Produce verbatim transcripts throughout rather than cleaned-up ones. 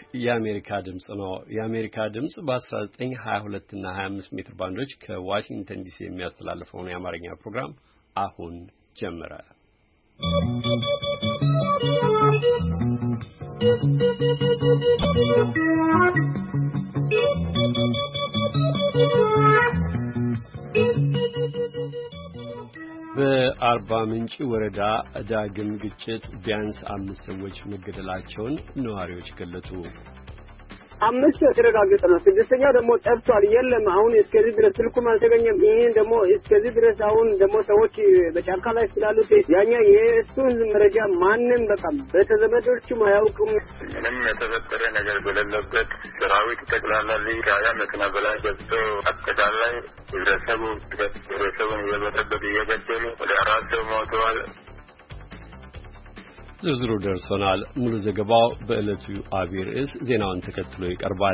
የአሜሪካ ድምጽ ነው። የአሜሪካ ድምጽ በ1922 እና ሃያ አምስት ሜትር ባንዶች ከዋሽንግተን ዲሲ የሚያስተላልፈውን የአማርኛ ፕሮግራም አሁን ጀመረ። በአርባ ምንጭ ወረዳ ዳግም ግጭት ቢያንስ አምስት ሰዎች መገደላቸውን ነዋሪዎች ገለጹ። አምስት የተረጋገጠ ነው። ስድስተኛው ደግሞ ጠፍቷል። የለም አሁን እስከዚህ ድረስ ስልኩም አልተገኘም። ይሄን ደግሞ እስከዚህ ድረስ አሁን ደግሞ ሰዎች በጫካ ላይ ስላሉት ያኛ የእሱን መረጃ ማንም በቃ በተዘመዶቹም አያውቅም። ምንም የተፈጠረ ነገር በሌለበት ሰራዊት ጠቅላላ ሊካያ መኪና በላይ ገብቶ አጠቃላይ ህብረተሰቡ ህብረተሰቡን እየበጠበጡ እየገደሉ ወደ አራት ሰው ሞተዋል። ዝርዝሩ ደርሶናል። ሙሉ ዘገባው በዕለቱ አቢይ ርዕስ ዜናውን ተከትሎ ይቀርባል።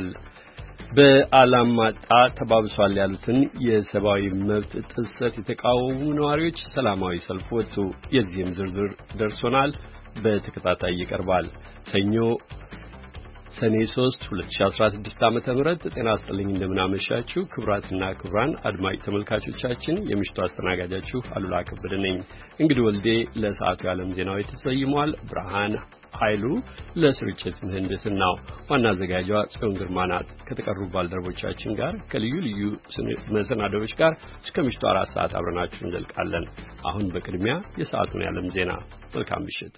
በአላማጣ ተባብሷል ያሉትን የሰብአዊ መብት ጥሰት የተቃወሙ ነዋሪዎች ሰላማዊ ሰልፍ ወጡ። የዚህም ዝርዝር ደርሶናል፣ በተከታታይ ይቀርባል። ሰኞ ሰኔ ሶስት ሁለት ሺህ አስራ ስድስት ዓመተ ምህረት ጤና ይስጥልኝ። እንደምናመሻችሁ ክቡራትና ክቡራን አድማጭ ተመልካቾቻችን፣ የምሽቱ አስተናጋጃችሁ አሉላ ከበደ ነኝ። እንግዲህ ወልዴ ለሰዓቱ የዓለም ዜናው ተሰይሟል። ብርሃን ኃይሉ ለስርጭት ምህንድስናው፣ ዋና አዘጋጇ ጽዮን ግርማ ናት። ከተቀሩ ባልደረቦቻችን ጋር ከልዩ ልዩ መሰናዶዎች ጋር እስከ ምሽቱ አራት ሰዓት አብረናችሁ እንዘልቃለን። አሁን በቅድሚያ የሰዓቱን የዓለም ዜና። መልካም ምሽት።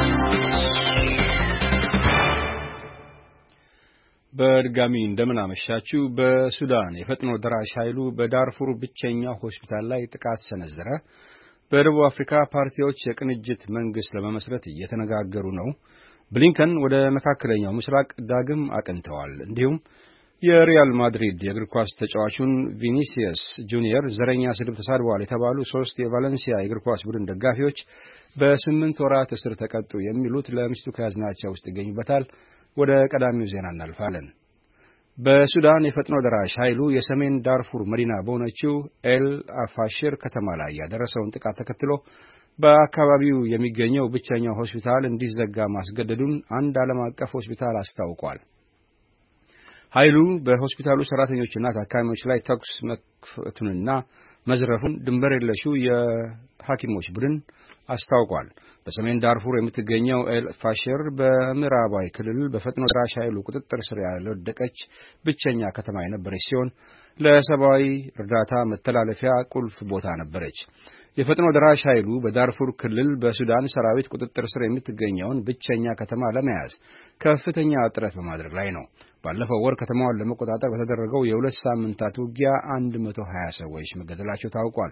በድጋሚ እንደምናመሻችሁ። በሱዳን የፈጥኖ ደራሽ ኃይሉ በዳርፉር ብቸኛው ሆስፒታል ላይ ጥቃት ሰነዘረ። በደቡብ አፍሪካ ፓርቲዎች የቅንጅት መንግስት ለመመስረት እየተነጋገሩ ነው። ብሊንከን ወደ መካከለኛው ምስራቅ ዳግም አቅንተዋል። እንዲሁም የሪያል ማድሪድ የእግር ኳስ ተጫዋቹን ቪኒሲየስ ጁኒየር ዘረኛ ስድብ ተሳድበዋል የተባሉ ሶስት የቫሌንሲያ የእግር ኳስ ቡድን ደጋፊዎች በስምንት ወራት እስር ተቀጡ። የሚሉት ለምሽቱ ከያዝናቸው ውስጥ ይገኙበታል። ወደ ቀዳሚው ዜና እናልፋለን። በሱዳን የፈጥኖ ደራሽ ኃይሉ የሰሜን ዳርፉር መዲና በሆነችው ኤል አፋሽር ከተማ ላይ ያደረሰውን ጥቃት ተከትሎ በአካባቢው የሚገኘው ብቸኛው ሆስፒታል እንዲዘጋ ማስገደዱን አንድ ዓለም አቀፍ ሆስፒታል አስታውቋል። ኃይሉ በሆስፒታሉ ሰራተኞችና ታካሚዎች ላይ ተኩስ መክፈቱንና መዝረፉን ድንበር የለሹ የሐኪሞች ቡድን አስታውቋል። በሰሜን ዳርፉር የምትገኘው ኤል ፋሽር በምዕራባዊ ክልል በፈጥኖ ደራሽ ኃይሉ ቁጥጥር ስር ያልወደቀች ብቸኛ ከተማ የነበረች ሲሆን ለሰብአዊ እርዳታ መተላለፊያ ቁልፍ ቦታ ነበረች። የፈጥኖ ደራሽ ኃይሉ በዳርፉር ክልል በሱዳን ሰራዊት ቁጥጥር ስር የምትገኘውን ብቸኛ ከተማ ለመያዝ ከፍተኛ ጥረት በማድረግ ላይ ነው። ባለፈው ወር ከተማዋን ለመቆጣጠር በተደረገው የሁለት ሳምንታት ውጊያ አንድ መቶ ሀያ ሰዎች መገደላቸው ታውቋል።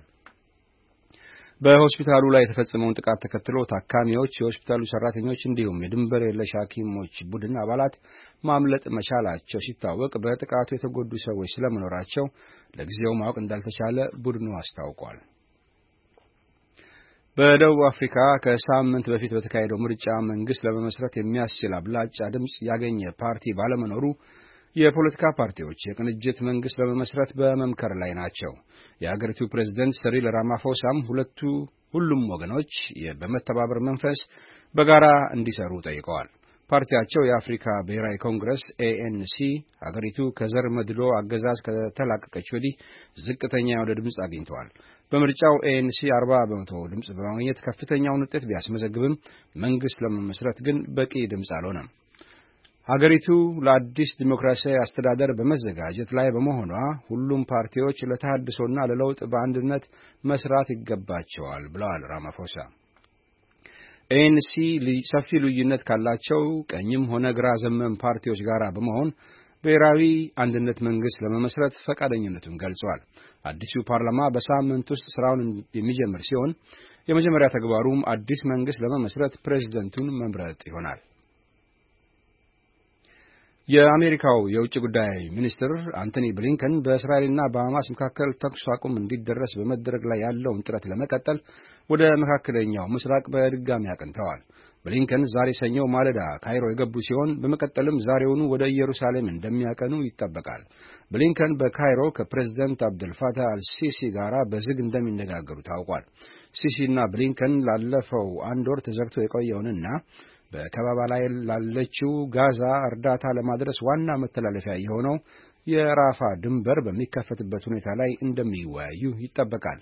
በሆስፒታሉ ላይ የተፈጸመውን ጥቃት ተከትሎ ታካሚዎች፣ የሆስፒታሉ ሰራተኞች እንዲሁም የድንበር የለሽ ሐኪሞች ቡድን አባላት ማምለጥ መቻላቸው ሲታወቅ በጥቃቱ የተጎዱ ሰዎች ስለመኖራቸው ለጊዜው ማወቅ እንዳልተቻለ ቡድኑ አስታውቋል። በደቡብ አፍሪካ ከሳምንት በፊት በተካሄደው ምርጫ መንግስት ለመመስረት የሚያስችል አብላጫ ድምጽ ያገኘ ፓርቲ ባለመኖሩ የፖለቲካ ፓርቲዎች የቅንጅት መንግስት ለመመስረት በመምከር ላይ ናቸው። የአገሪቱ ፕሬዝዳንት ሰሪል ራማፎሳም ሁለቱ ሁሉም ወገኖች በመተባበር መንፈስ በጋራ እንዲሰሩ ጠይቀዋል። ፓርቲያቸው የአፍሪካ ብሔራዊ ኮንግረስ ኤኤንሲ አገሪቱ ከዘር መድሎ አገዛዝ ከተላቀቀች ወዲህ ዝቅተኛ የሆነ ድምጽ አግኝተዋል። በምርጫው ኤኤንሲ አርባ በመቶ ድምጽ በማግኘት ከፍተኛውን ውጤት ቢያስመዘግብም መንግስት ለመመስረት ግን በቂ ድምጽ አልሆነም። ሀገሪቱ ለአዲስ ዲሞክራሲያዊ አስተዳደር በመዘጋጀት ላይ በመሆኗ ሁሉም ፓርቲዎች ለተሃድሶና ለለውጥ በአንድነት መስራት ይገባቸዋል ብለዋል ራማፎሳ። ኤኤንሲ ሰፊ ልዩነት ካላቸው ቀኝም ሆነ ግራ ዘመም ፓርቲዎች ጋር በመሆን ብሔራዊ አንድነት መንግስት ለመመስረት ፈቃደኝነቱን ገልጿል። አዲሱ ፓርላማ በሳምንት ውስጥ ስራውን የሚጀምር ሲሆን የመጀመሪያ ተግባሩም አዲስ መንግስት ለመመስረት ፕሬዝዳንቱን መምረጥ ይሆናል። የአሜሪካው የውጭ ጉዳይ ሚኒስትር አንቶኒ ብሊንከን በእስራኤልና በሐማስ መካከል ተኩስ አቁም እንዲደረስ በመደረግ ላይ ያለውን ጥረት ለመቀጠል ወደ መካከለኛው ምስራቅ በድጋሚ አቅንተዋል። ብሊንከን ዛሬ ሰኞ ማለዳ ካይሮ የገቡ ሲሆን በመቀጠልም ዛሬውኑ ወደ ኢየሩሳሌም እንደሚያቀኑ ይጠበቃል። ብሊንከን በካይሮ ከፕሬዝዳንት አብዱልፋታህ አልሲሲ ጋር በዝግ እንደሚነጋገሩ ታውቋል። ሲሲና ብሊንከን ላለፈው አንድ ወር ተዘግቶ የቆየውንና በከበባ ላይ ላለችው ጋዛ እርዳታ ለማድረስ ዋና መተላለፊያ የሆነው የራፋ ድንበር በሚከፈትበት ሁኔታ ላይ እንደሚወያዩ ይጠበቃል።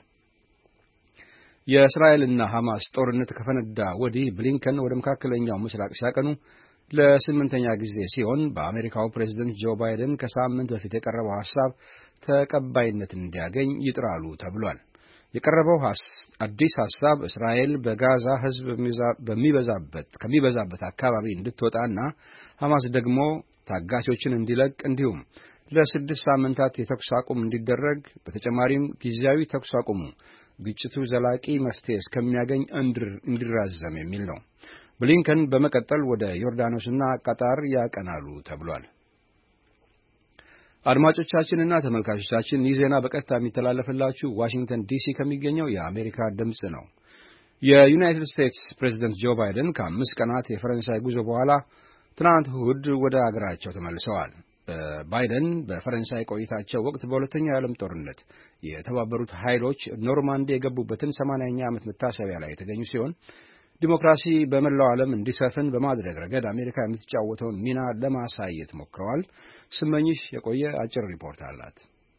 የእስራኤልና ሐማስ ጦርነት ከፈነዳ ወዲህ ብሊንከን ወደ መካከለኛው ምስራቅ ሲያቀኑ ለስምንተኛ ጊዜ ሲሆን በአሜሪካው ፕሬዝዳንት ጆ ባይደን ከሳምንት በፊት የቀረበው ሐሳብ ተቀባይነት እንዲያገኝ ይጥራሉ ተብሏል። የቀረበው አዲስ ሐሳብ እስራኤል በጋዛ ሕዝብ በሚበዛበት ከሚበዛበት አካባቢ እንድትወጣና ሐማስ ደግሞ ታጋቾችን እንዲለቅ እንዲሁም ለስድስት ሳምንታት የተኩስ አቁም እንዲደረግ በተጨማሪም ጊዜያዊ ተኩስ አቁሙ ግጭቱ ዘላቂ መፍትሄ እስከሚያገኝ እንዲራዘም የሚል ነው። ብሊንከን በመቀጠል ወደ ዮርዳኖስና ቀጣር ያቀናሉ ተብሏል። አድማጮቻችንና ተመልካቾቻችን ይህ ዜና በቀጥታ የሚተላለፍላችሁ ዋሽንግተን ዲሲ ከሚገኘው የአሜሪካ ድምጽ ነው። የዩናይትድ ስቴትስ ፕሬዝዳንት ጆ ባይደን ከአምስት ቀናት የፈረንሳይ ጉዞ በኋላ ትናንት እሁድ ወደ አገራቸው ተመልሰዋል። ባይደን በፈረንሳይ ቆይታቸው ወቅት በሁለተኛው የዓለም ጦርነት የተባበሩት ኃይሎች ኖርማንዲ የገቡበትን ሰማንያኛ ዓመት መታሰቢያ ላይ የተገኙ ሲሆን ዲሞክራሲ በመላው ዓለም እንዲሰፍን በማድረግ ረገድ አሜሪካ የምትጫወተውን ሚና ለማሳየት ሞክረዋል። ስመኝሽ የቆየ አጭር ሪፖርት አላት።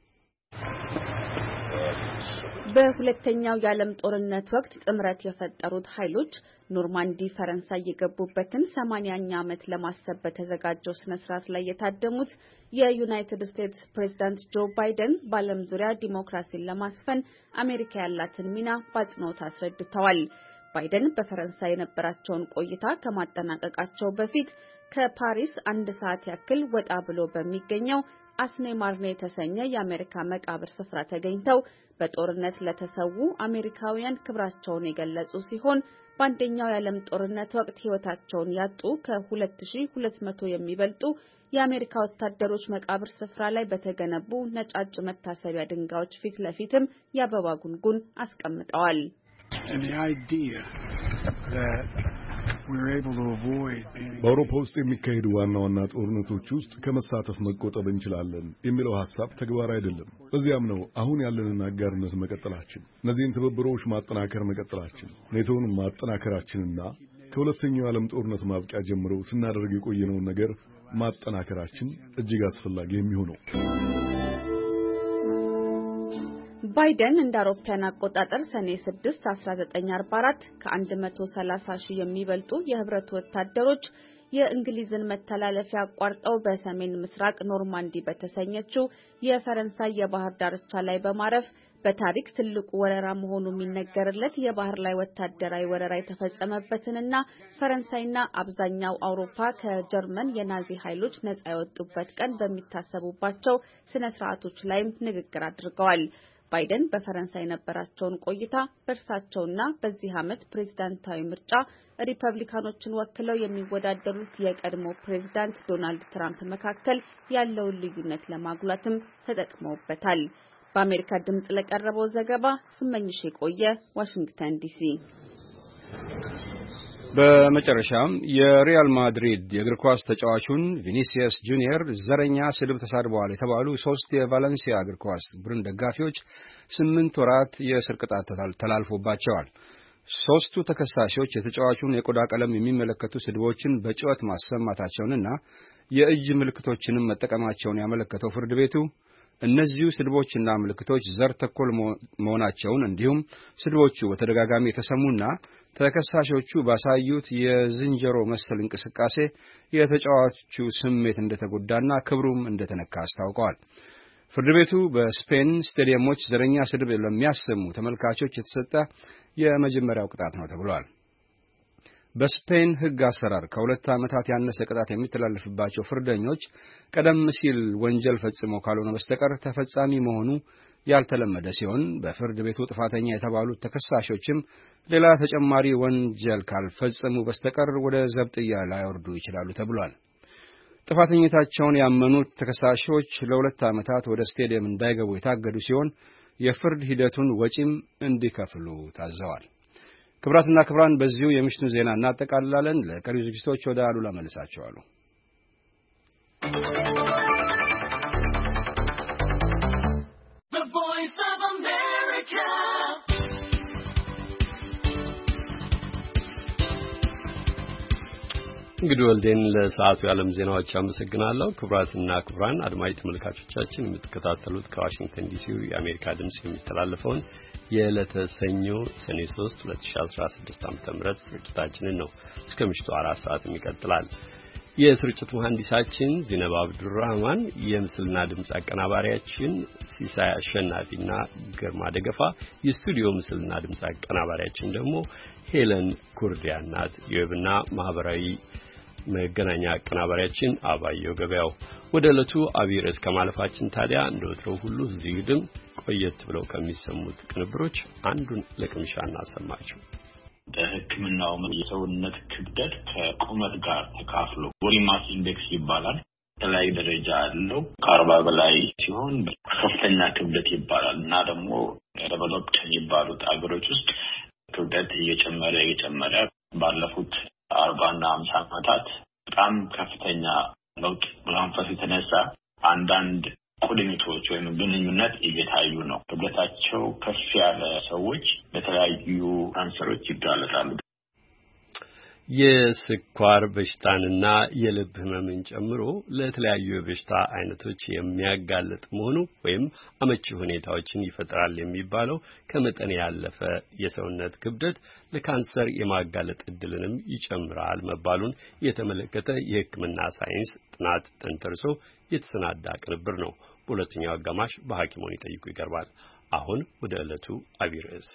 በሁለተኛው የዓለም ጦርነት ወቅት ጥምረት የፈጠሩት ኃይሎች ኖርማንዲ ፈረንሳይ የገቡበትን ሰማንያኛ ዓመት ለማሰብ በተዘጋጀው ስነ ስርዓት ላይ የታደሙት የዩናይትድ ስቴትስ ፕሬዝዳንት ጆ ባይደን በዓለም ዙሪያ ዲሞክራሲን ለማስፈን አሜሪካ ያላትን ሚና በአጽንኦት አስረድተዋል። ባይደን በፈረንሳይ የነበራቸውን ቆይታ ከማጠናቀቃቸው በፊት ከፓሪስ አንድ ሰዓት ያክል ወጣ ብሎ በሚገኘው አስኔ ማርኔ የተሰኘ የአሜሪካ መቃብር ስፍራ ተገኝተው በጦርነት ለተሰዉ አሜሪካውያን ክብራቸውን የገለጹ ሲሆን በአንደኛው የዓለም ጦርነት ወቅት ሕይወታቸውን ያጡ ከሁለት ሺህ ሁለት መቶ የሚበልጡ የአሜሪካ ወታደሮች መቃብር ስፍራ ላይ በተገነቡ ነጫጭ መታሰቢያ ድንጋዮች ፊት ለፊትም የአበባ ጉንጉን አስቀምጠዋል። በአውሮፓ ውስጥ የሚካሄዱ ዋና ዋና ጦርነቶች ውስጥ ከመሳተፍ መቆጠብ እንችላለን የሚለው ሐሳብ ተግባራዊ አይደለም። በዚያም ነው አሁን ያለንን አጋርነት መቀጠላችን፣ እነዚህን ትብብሮች ማጠናከር መቀጠላችን፣ ኔቶን ማጠናከራችንና ከሁለተኛው ዓለም ጦርነት ማብቂያ ጀምሮ ስናደርግ የቆየነውን ነገር ማጠናከራችን እጅግ አስፈላጊ የሚሆነው። ባይደን እንደ አውሮፓውያን አቆጣጠር ሰኔ ስድስት አስራ ዘጠኝ አርባ አራት ከመቶ ሰላሳ ሺህ የሚበልጡ የህብረቱ ወታደሮች የእንግሊዝን መተላለፊያ አቋርጠው በሰሜን ምስራቅ ኖርማንዲ በተሰኘችው የፈረንሳይ የባህር ዳርቻ ላይ በማረፍ በታሪክ ትልቁ ወረራ መሆኑ የሚነገርለት የባህር ላይ ወታደራዊ ወረራ የተፈጸመበትንና ፈረንሳይና አብዛኛው አውሮፓ ከጀርመን የናዚ ኃይሎች ነጻ የወጡበት ቀን በሚታሰቡባቸው ስነ ስርዓቶች ላይም ንግግር አድርገዋል። ባይደን በፈረንሳይ የነበራቸውን ቆይታ በእርሳቸውና በዚህ ዓመት ፕሬዝዳንታዊ ምርጫ ሪፐብሊካኖችን ወክለው የሚወዳደሩት የቀድሞ ፕሬዝዳንት ዶናልድ ትራምፕ መካከል ያለውን ልዩነት ለማጉላትም ተጠቅመውበታል። በአሜሪካ ድምጽ ለቀረበው ዘገባ ስመኝሽ የቆየ ዋሽንግተን ዲሲ። በመጨረሻም የሪያል ማድሪድ የእግር ኳስ ተጫዋቹን ቪኒሲየስ ጁኒየር ዘረኛ ስድብ ተሳድበዋል የተባሉ ሶስት የቫሌንሲያ እግር ኳስ ቡድን ደጋፊዎች ስምንት ወራት የእስር ቅጣት ተላልፎባቸዋል። ሶስቱ ተከሳሾች የተጫዋቹን የቆዳ ቀለም የሚመለከቱ ስድቦችን በጩኸት ማሰማታቸውንና የእጅ ምልክቶችንም መጠቀማቸውን ያመለከተው ፍርድ ቤቱ እነዚሁ ስድቦችና ምልክቶች ዘር ተኮር መሆናቸውን እንዲሁም ስድቦቹ በተደጋጋሚ የተሰሙና ተከሳሾቹ ባሳዩት የዝንጀሮ መሰል እንቅስቃሴ የተጫዋቹ ስሜት እንደተጎዳና ክብሩም እንደተነካ አስታውቀዋል። ፍርድ ቤቱ በስፔን ስቴዲየሞች ዘረኛ ስድብ ለሚያሰሙ ተመልካቾች የተሰጠ የመጀመሪያው ቅጣት ነው ተብሏል። በስፔን ሕግ አሰራር ከሁለት ዓመታት ያነሰ ቅጣት የሚተላለፍባቸው ፍርደኞች ቀደም ሲል ወንጀል ፈጽመው ካልሆነ በስተቀር ተፈጻሚ መሆኑ ያልተለመደ ሲሆን በፍርድ ቤቱ ጥፋተኛ የተባሉት ተከሳሾችም ሌላ ተጨማሪ ወንጀል ካልፈጸሙ በስተቀር ወደ ዘብጥያ ላይወርዱ ይችላሉ ተብሏል። ጥፋተኝነታቸውን ያመኑት ተከሳሾች ለሁለት ዓመታት ወደ ስቴዲየም እንዳይገቡ የታገዱ ሲሆን የፍርድ ሂደቱን ወጪም እንዲከፍሉ ታዘዋል። ክብራትና ክብራን በዚሁ የምሽቱን ዜና እናጠቃልላለን። ለቀሪው ዝግጅቶች ወደ አሉላ መልሳቸዋለሁ። እንግዲህ ወልዴን ለሰዓቱ የዓለም ዜናዎች አመሰግናለሁ። ክቡራትና ክቡራን አድማጭ ተመልካቾቻችን የምትከታተሉት ከዋሽንግተን ዲሲ የአሜሪካ ድምጽ የሚተላለፈውን የዕለተ ሰኞ ሰኔ ሶስት ሁለት ሺህ አስራ ስድስት ዓ.ም ስርጭታችንን ነው። እስከ ምሽቱ አራት ሰዓት ይቀጥላል። የስርጭት መሐንዲሳችን ዚነብ አብዱራህማን፣ የምስልና ድምጽ አቀናባሪያችን ሲሳይ አሸናፊና ግርማ ደገፋ፣ የስቱዲዮ ምስልና ድምጽ አቀናባሪያችን ደግሞ ሄለን ኩርዲያን ናት። የዌብና ማህበራዊ መገናኛ አቀናባሪያችን አባየው ገበያው። ወደ ዕለቱ አብይ ርዕስ ከማለፋችን ታዲያ እንደወትሮው ሁሉ እዚህ ግድም ቆየት ብለው ከሚሰሙት ቅንብሮች አንዱን ለቅምሻ እናሰማችሁ። በሕክምናው የሰውነት ክብደት ከቁመት ጋር ተካፍሎ ቦዲ ማስ ኢንዴክስ ይባላል። የተለያየ ደረጃ አለው። ከአርባ በላይ ሲሆን ከፍተኛ ክብደት ይባላል እና ደግሞ ዴቨሎፕድ የሚባሉት አገሮች ውስጥ ክብደት እየጨመረ እየጨመረ ባለፉት አርባና ሃምሳ ዓመታት በጣም ከፍተኛ ለውጥ በመንፈስ የተነሳ አንዳንድ ቁርኝቶች ወይም ግንኙነት እየታዩ ነው። ክብደታቸው ከፍ ያለ ሰዎች ለተለያዩ ካንሰሮች ይጋለጣሉ። የስኳር በሽታንና የልብ ህመምን ጨምሮ ለተለያዩ የበሽታ አይነቶች የሚያጋልጥ መሆኑ ወይም አመቺ ሁኔታዎችን ይፈጥራል የሚባለው ከመጠን ያለፈ የሰውነት ክብደት ለካንሰር የማጋለጥ እድልንም ይጨምራል መባሉን የተመለከተ የሕክምና ሳይንስ ጥናት ተንተርሶ የተሰናዳ ቅንብር ነው። በሁለተኛው አጋማሽ በሐኪሞን ይጠይቁ ይቀርባል። አሁን ወደ ዕለቱ አብይ ርዕስ።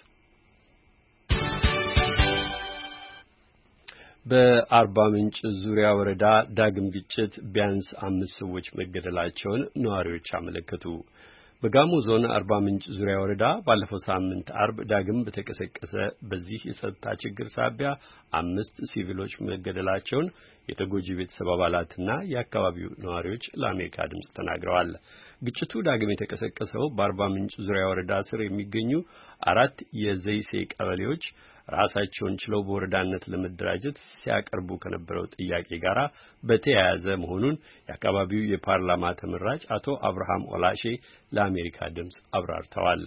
በአርባ ምንጭ ዙሪያ ወረዳ ዳግም ግጭት ቢያንስ አምስት ሰዎች መገደላቸውን ነዋሪዎች አመለከቱ። በጋሞ ዞን አርባ ምንጭ ዙሪያ ወረዳ ባለፈው ሳምንት አርብ ዳግም በተቀሰቀሰ በዚህ የጸጥታ ችግር ሳቢያ አምስት ሲቪሎች መገደላቸውን የተጎጂ ቤተሰብ አባላትና የአካባቢው ነዋሪዎች ለአሜሪካ ድምጽ ተናግረዋል። ግጭቱ ዳግም የተቀሰቀሰው በአርባ ምንጭ ዙሪያ ወረዳ ስር የሚገኙ አራት የዘይሴ ቀበሌዎች ራሳቸውን ችለው በወረዳነት ለመደራጀት ሲያቀርቡ ከነበረው ጥያቄ ጋር በተያያዘ መሆኑን የአካባቢው የፓርላማ ተመራጭ አቶ አብርሃም ኦላሼ ለአሜሪካ ድምጽ አብራርተዋል።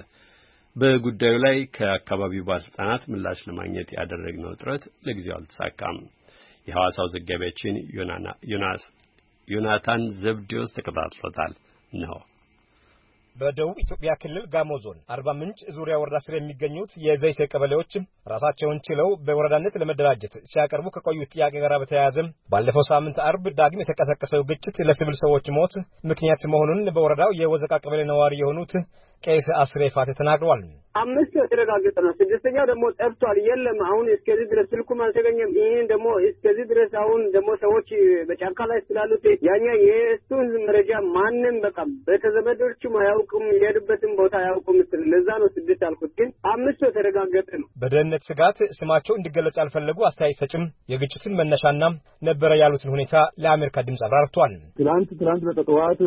በጉዳዩ ላይ ከአካባቢው ባለስልጣናት ምላሽ ለማግኘት ያደረግነው ጥረት ለጊዜው አልተሳካም። የሐዋሳው ዘጋቢያችን ዮናስ ዮናታን ዘብዴዎስ ተከታትሎታል ነው። በደቡብ ኢትዮጵያ ክልል ጋሞ ዞን አርባ ምንጭ ዙሪያ ወረዳ ስር የሚገኙት የዘይሴ ቀበሌዎች ራሳቸውን ችለው በወረዳነት ለመደራጀት ሲያቀርቡ ከቆዩት ጥያቄ ጋር በተያያዘ ባለፈው ሳምንት አርብ ዳግም የተቀሰቀሰው ግጭት ለሲቪል ሰዎች ሞት ምክንያት መሆኑን በወረዳው የወዘቃ ቀበሌ ነዋሪ የሆኑት ቄስ አስሬፋት ተናግረዋል። አምስት የተረጋገጠ ነው። ስድስተኛው ደግሞ ጠፍቷል፣ የለም አሁን እስከዚህ ድረስ ስልኩም አልተገኘም። ይሄን ደግሞ እስከዚህ ድረስ አሁን ደግሞ ሰዎች በጫካ ላይ ስላሉት ያኛ የእሱን መረጃ ማንም በቃ በተዘመዶቹም አያውቁም፣ የሄዱበትን ቦታ አያውቁም። ለዛ ነው ስድስት አልኩት፣ ግን አምስቱ የተረጋገጠ ነው። በደህንነት ስጋት ስማቸው እንዲገለጽ ያልፈለጉ አስተያየት ሰጭም የግጭቱን መነሻና ነበረ ያሉትን ሁኔታ ለአሜሪካ ድምጽ አብራርተዋል። ትላንት ትላንት በጠዋት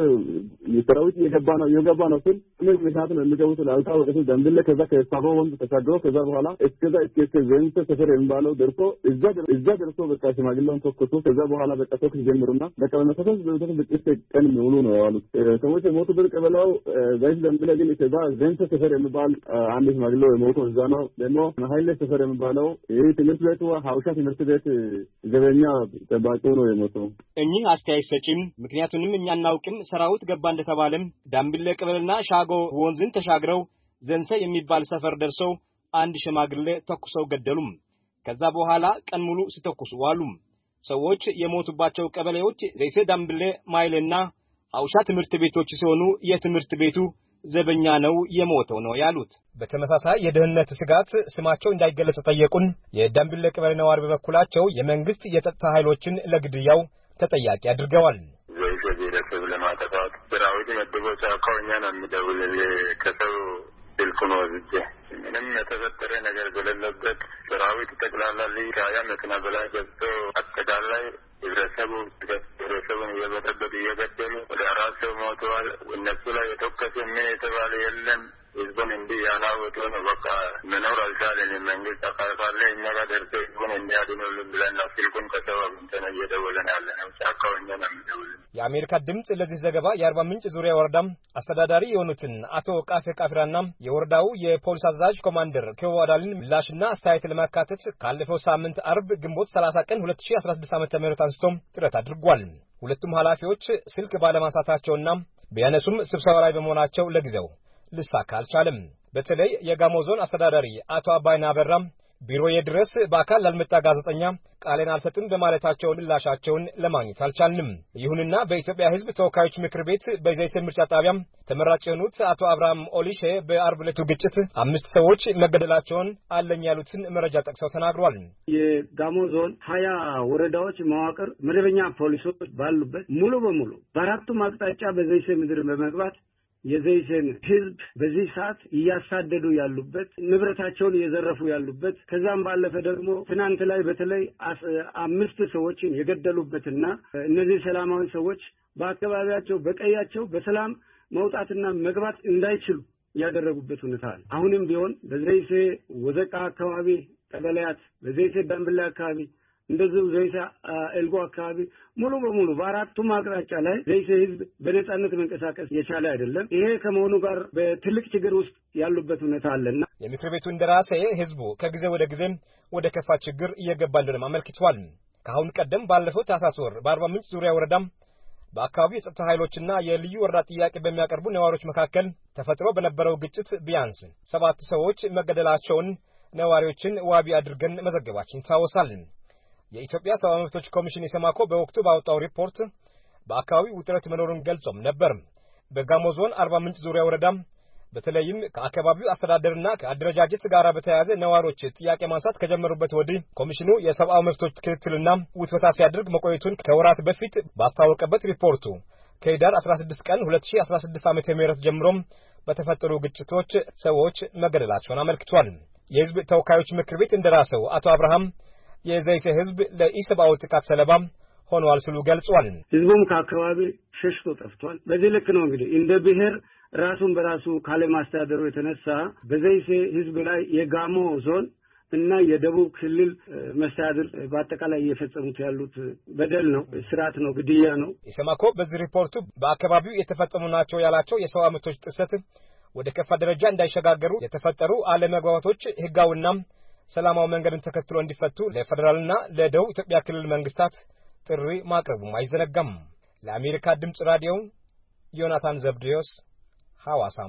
ሰራዊት እየገባ ነው እየገባ ነው ስል ምን ምክንያት ነው የሚገቡት ላልታወቀ ደንብለ ከዛ ከሳቦ ወንዝ ተሻግሮ ከዛ በኋላ እስከዛ እስከ ዘንተ ሰፈር የሚባለው ደርሶ እዛ እዛ ደርሶ በቃ ሽማግሌውን ተኮሶ ከዛ በኋላ በቃ ተኩስ ጀምሩና በቃ በመሰከስ በተከ በጥስ ቀን ሙሉ ነው ያሉት። ሰዎች የሞቱበት ቀበሌው ዘይት ደንብለ ግን ከዛ ዘንተ ሰፈር የሚባል አንድ ሽማግሌው የሞተው እዛ ነው። ደግሞ ኃይለ ሰፈር የሚባለው ይሄ ትምህርት ቤቱ ሀውሻ ትምህርት ቤት ዘበኛ ተባጭቶ ነው የሞተው። እኚህ አስተያየት ሰጪም ምክንያቱንም እኛ እናውቅም ሰራዊት ገባ እንደተባለም ዳምብለ ቀበሌና ሻጎ ወንዝን ተሻግረው ዘንሰ የሚባል ሰፈር ደርሰው አንድ ሽማግሌ ተኩሰው ገደሉም። ከዛ በኋላ ቀን ሙሉ ሲተኩሱ ዋሉም። ሰዎች የሞቱባቸው ቀበሌዎች ዘይሴ ዳምብሌ ማይልና አውሻ ትምህርት ቤቶች ሲሆኑ የትምህርት ቤቱ ዘበኛ ነው የሞተው ነው ያሉት። በተመሳሳይ የደህንነት ስጋት ስማቸው እንዳይገለጽ ጠየቁን የዳምብሌ ቀበሌ ነዋሪ በበኩላቸው የመንግስት የጸጥታ ኃይሎችን ለግድያው ተጠያቂ አድርገዋል። ዘይሴ ብሔረሰብ ለማጥፋት ሰራዊት መድቦ ጫካው እኛን የሚደውልልህ ከሰው ስልኩን ወስጄ ምንም የተፈጠረ ነገር በሌለበት ሰራዊት ጠቅላላ ከሀያ መኪና በላይ ገብቶ አጠቃላይ ህብረተሰቡ ህብረተሰቡን እየበጠበጡ እየገደሉ ወደ አራት ሰው ሞተዋል። እነሱ ላይ የተወቀሰ ምን የተባለ የለም። ህዝቡን እንዲህ ያናወጡ ነው። በቃ መኖር አልቻለንም። መንግስት አካል እኛ ጋር ደርሶ ህዝቡን እንዲያድኑልን ብለን ነው ስልኩን ከሰው አግኝተን እየደወልን ያለ ነው። ጫካው እኛ ነው የሚደውልን። የአሜሪካ ድምጽ ለዚህ ዘገባ የአርባ ምንጭ ዙሪያ ወረዳም አስተዳዳሪ የሆኑትን አቶ ቃፌ ቃፍራና የወረዳው የፖሊስ አዛዥ ኮማንደር ከዋዳልን ምላሽና አስተያየት ለማካተት ካለፈው ሳምንት አርብ ግንቦት ሰላሳ ቀን ሁለት ሺህ አስራ ስድስት ዓመተ ምህረት አንስቶ ጥረት አድርጓል። ሁለቱም ኃላፊዎች ስልክ ባለማንሳታቸውና ቢያነሱም ስብሰባ ላይ በመሆናቸው ለጊዜው ልሳካ አልቻለም። በተለይ የጋሞ ዞን አስተዳዳሪ አቶ አባይና አበራም ቢሮዬ ድረስ በአካል ላልመጣ ጋዜጠኛ ቃሌን አልሰጥም በማለታቸው ምላሻቸውን ለማግኘት አልቻልንም። ይሁንና በኢትዮጵያ ሕዝብ ተወካዮች ምክር ቤት በዘይሴ ምርጫ ጣቢያም ተመራጭ የሆኑት አቶ አብርሃም ኦሊሼ በአርብ ዕለቱ ግጭት አምስት ሰዎች መገደላቸውን አለኝ ያሉትን መረጃ ጠቅሰው ተናግሯል። የጋሞ ዞን ሀያ ወረዳዎች መዋቅር መደበኛ ፖሊሶች ባሉበት ሙሉ በሙሉ በአራቱም አቅጣጫ በዘይሴ ምድር በመግባት የዘይሴን ህዝብ በዚህ ሰዓት እያሳደዱ ያሉበት ንብረታቸውን እየዘረፉ ያሉበት ከዛም ባለፈ ደግሞ ትናንት ላይ በተለይ አምስት ሰዎችን የገደሉበትና እነዚህ ሰላማዊ ሰዎች በአካባቢያቸው በቀያቸው በሰላም መውጣትና መግባት እንዳይችሉ ያደረጉበት ሁኔታ አለ። አሁንም ቢሆን በዘይሴ ወዘቃ አካባቢ ቀበሌያት፣ በዘይሴ ዳንብላ አካባቢ እንደዚህ ዘይሴ ኤልጎ አካባቢ ሙሉ በሙሉ በአራቱም አቅጣጫ ላይ ዘይሴ ህዝብ በነጻነት መንቀሳቀስ የቻለ አይደለም። ይሄ ከመሆኑ ጋር በትልቅ ችግር ውስጥ ያሉበት ሁኔታ አለና የምክር ቤቱ እንደራሴ ህዝቡ ከጊዜ ወደ ጊዜ ወደ ከፋ ችግር እየገባ እንደሆነ አመልክቷል። ከአሁን ቀደም ባለፈው ታህሳስ ወር በአርባ ምንጭ ዙሪያ ወረዳም በአካባቢው የጸጥታ ኃይሎችና የልዩ ወረዳ ጥያቄ በሚያቀርቡ ነዋሪዎች መካከል ተፈጥሮ በነበረው ግጭት ቢያንስ ሰባት ሰዎች መገደላቸውን ነዋሪዎችን ዋቢ አድርገን መዘገባችን ይታወሳል። የኢትዮጵያ ሰብአዊ መብቶች ኮሚሽን ኢሰማኮ በወቅቱ ባወጣው ሪፖርት በአካባቢው ውጥረት መኖሩን ገልጾም ነበር። በጋሞ ዞን አርባ ምንጭ ዙሪያ ወረዳም በተለይም ከአካባቢው አስተዳደርና ከአደረጃጀት ጋር በተያያዘ ነዋሪዎች ጥያቄ ማንሳት ከጀመሩበት ወዲህ ኮሚሽኑ የሰብአዊ መብቶች ክትትልና ውትወታ ሲያደርግ መቆየቱን ከወራት በፊት ባስታወቀበት ሪፖርቱ ከህዳር አስራ ስድስት ቀን ሁለት ሺህ አስራ ስድስት ዓመተ ምህረት ጀምሮም በተፈጠሩ ግጭቶች ሰዎች መገደላቸውን አመልክቷል። የህዝብ ተወካዮች ምክር ቤት እንደራሰው አቶ አብርሃም የዘይሴ ህዝብ ለኢሰብአዊ ጥቃት ሰለባ ሆኗል ሲሉ ገልጿል። ህዝቡም ከአካባቢ ሸሽቶ ጠፍቷል። በዚህ ልክ ነው እንግዲህ እንደ ብሔር ራሱን በራሱ ካለ ማስተዳደሩ የተነሳ በዘይሴ ህዝብ ላይ የጋሞ ዞን እና የደቡብ ክልል መስተዳድር በአጠቃላይ እየፈጸሙት ያሉት በደል ነው፣ ስርዓት ነው፣ ግድያ ነው። ኢሰማኮ በዚህ ሪፖርቱ በአካባቢው የተፈጸሙ ናቸው ያላቸው የሰብአዊ መብቶች ጥሰት ወደ ከፋ ደረጃ እንዳይሸጋገሩ የተፈጠሩ አለመግባባቶች ህጋዊና ሰላማዊ መንገድን ተከትሎ እንዲፈቱ ለፌደራልና ለደቡብ ኢትዮጵያ ክልል መንግስታት ጥሪ ማቅረቡም አይዘነጋም። ለአሜሪካ ድምጽ ራዲዮ ዮናታን ዘብዲዮስ ሐዋሳም።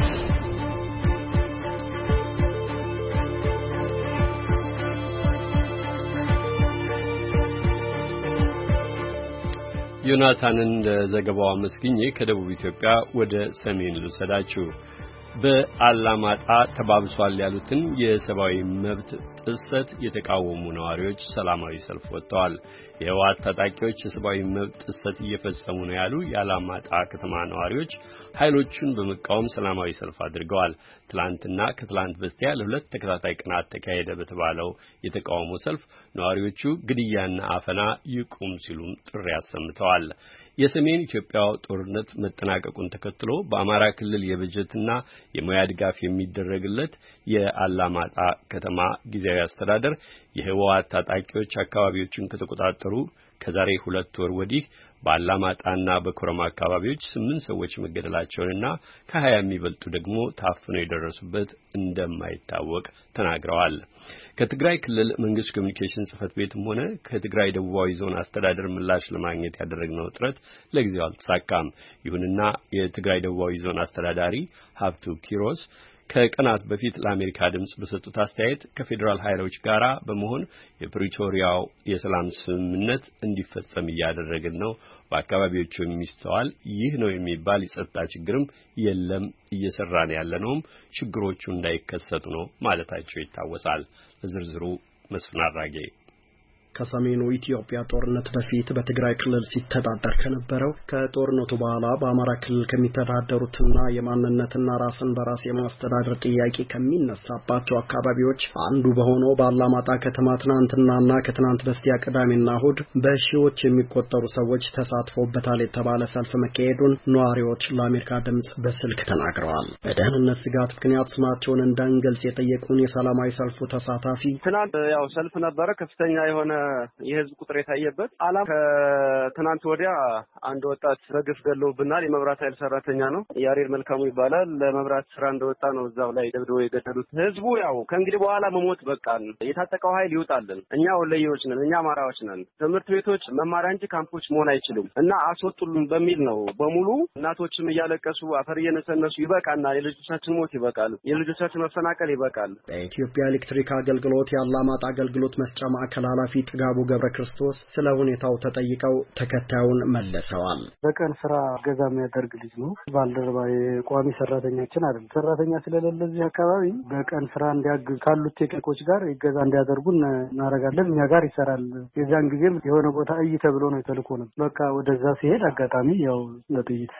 ዮናታንን ለዘገባው አመስግኜ ከደቡብ ኢትዮጵያ ወደ ሰሜን ልውሰዳችሁ። በአላማጣ ተባብሷል ያሉትን የሰብአዊ መብት ጥሰት የተቃወሙ ነዋሪዎች ሰላማዊ ሰልፍ ወጥተዋል። የህወሓት ታጣቂዎች የሰብአዊ መብት ጥሰት እየፈጸሙ ነው ያሉ የአላማጣ ከተማ ነዋሪዎች ኃይሎቹን በመቃወም ሰላማዊ ሰልፍ አድርገዋል። ትላንትና ከትላንት በስቲያ ለሁለት ተከታታይ ቀናት ተካሄደ በተባለው የተቃውሞ ሰልፍ ነዋሪዎቹ ግድያና አፈና ይቁም ሲሉም ጥሪ አሰምተዋል። የሰሜን ኢትዮጵያው ጦርነት መጠናቀቁን ተከትሎ በአማራ ክልል የበጀትና የሙያ ድጋፍ የሚደረግለት የአላማጣ ከተማ ጊዜያዊ አስተዳደር የህወሓት ታጣቂዎች አካባቢዎችን ከተቆጣጠሩ ከዛሬ ሁለት ወር ወዲህ በአላማጣና በኮረማ አካባቢዎች ስምንት ሰዎች መገደላቸውንና ከሀያ የሚበልጡ ደግሞ ታፍነው የደረሱበት እንደማይታወቅ ተናግረዋል። ከትግራይ ክልል መንግስት ኮሚኒኬሽን ጽህፈት ቤትም ሆነ ከትግራይ ደቡባዊ ዞን አስተዳደር ምላሽ ለማግኘት ያደረግነው ጥረት ለጊዜው አልተሳካም። ይሁንና የትግራይ ደቡባዊ ዞን አስተዳዳሪ ሀብቱ ኪሮስ ከቀናት በፊት ለአሜሪካ ድምጽ በሰጡት አስተያየት ከፌዴራል ኃይሎች ጋር በመሆን የፕሪቶሪያው የሰላም ስምምነት እንዲፈጸም እያደረግን ነው፣ በአካባቢዎቹ የሚስተዋል ይህ ነው የሚባል የጸጥታ ችግርም የለም፣ እየሰራን ያለነውም ችግሮቹ እንዳይከሰቱ ነው ማለታቸው ይታወሳል። ዝርዝሩ መስፍን አራጌ። ከሰሜኑ ኢትዮጵያ ጦርነት በፊት በትግራይ ክልል ሲተዳደር ከነበረው ከጦርነቱ በኋላ በአማራ ክልል ከሚተዳደሩትና የማንነትና ራስን በራስ የማስተዳደር ጥያቄ ከሚነሳባቸው አካባቢዎች አንዱ በሆነው በአላማጣ ከተማ ትናንትናና ከትናንት በስቲያ ቅዳሜና እሁድ በሺዎች የሚቆጠሩ ሰዎች ተሳትፎበታል የተባለ ሰልፍ መካሄዱን ነዋሪዎች ለአሜሪካ ድምጽ በስልክ ተናግረዋል። በደህንነት ስጋት ምክንያት ስማቸውን እንዳንገልጽ የጠየቁን የሰላማዊ ሰልፉ ተሳታፊ ትናንት ያው ሰልፍ ነበረ ከፍተኛ የሆነ የህዝብ ቁጥር የታየበት አላም ከትናንት ወዲያ አንድ ወጣት በግፍ ገለውብናል። የመብራት ኃይል ሰራተኛ ነው፣ ያሬድ መልካሙ ይባላል። ለመብራት ስራ እንደወጣ ነው እዛው ላይ ደብድበው የገደሉት። ህዝቡ ያው ከእንግዲህ በኋላ መሞት በቃን፣ የታጠቀው ኃይል ይውጣልን፣ እኛ ወለየዎች ነን፣ እኛ አማራዎች ነን፣ ትምህርት ቤቶች መማሪያ እንጂ ካምፖች መሆን አይችሉም እና አስወጡልን በሚል ነው በሙሉ እናቶችም እያለቀሱ አፈር እየነሰነሱ ይበቃናል፣ የልጆቻችን ሞት ይበቃል፣ የልጆቻችን መፈናቀል ይበቃል። በኢትዮጵያ ኤሌክትሪክ አገልግሎት የአላማጣ አገልግሎት መስጫ ማዕከል ኃላፊ ጥጋቡ ገብረ ክርስቶስ ስለ ሁኔታው ተጠይቀው ተከታዩን መለሰዋል። በቀን ስራ ገዛ የሚያደርግ ልጅ ነው። ባልደረባ የቋሚ ሰራተኛችን አይደል። ሰራተኛ ስለሌለ እዚህ አካባቢ በቀን ስራ እንዲያግዝ ካሉት ቴክኒኮች ጋር ይገዛ እንዲያደርጉ እናደርጋለን። እኛ ጋር ይሰራል። የዛን ጊዜም የሆነ ቦታ እይ ተብሎ ነው ተልኮ ነው። በቃ ወደዛ ሲሄድ አጋጣሚ ያው ለጥይት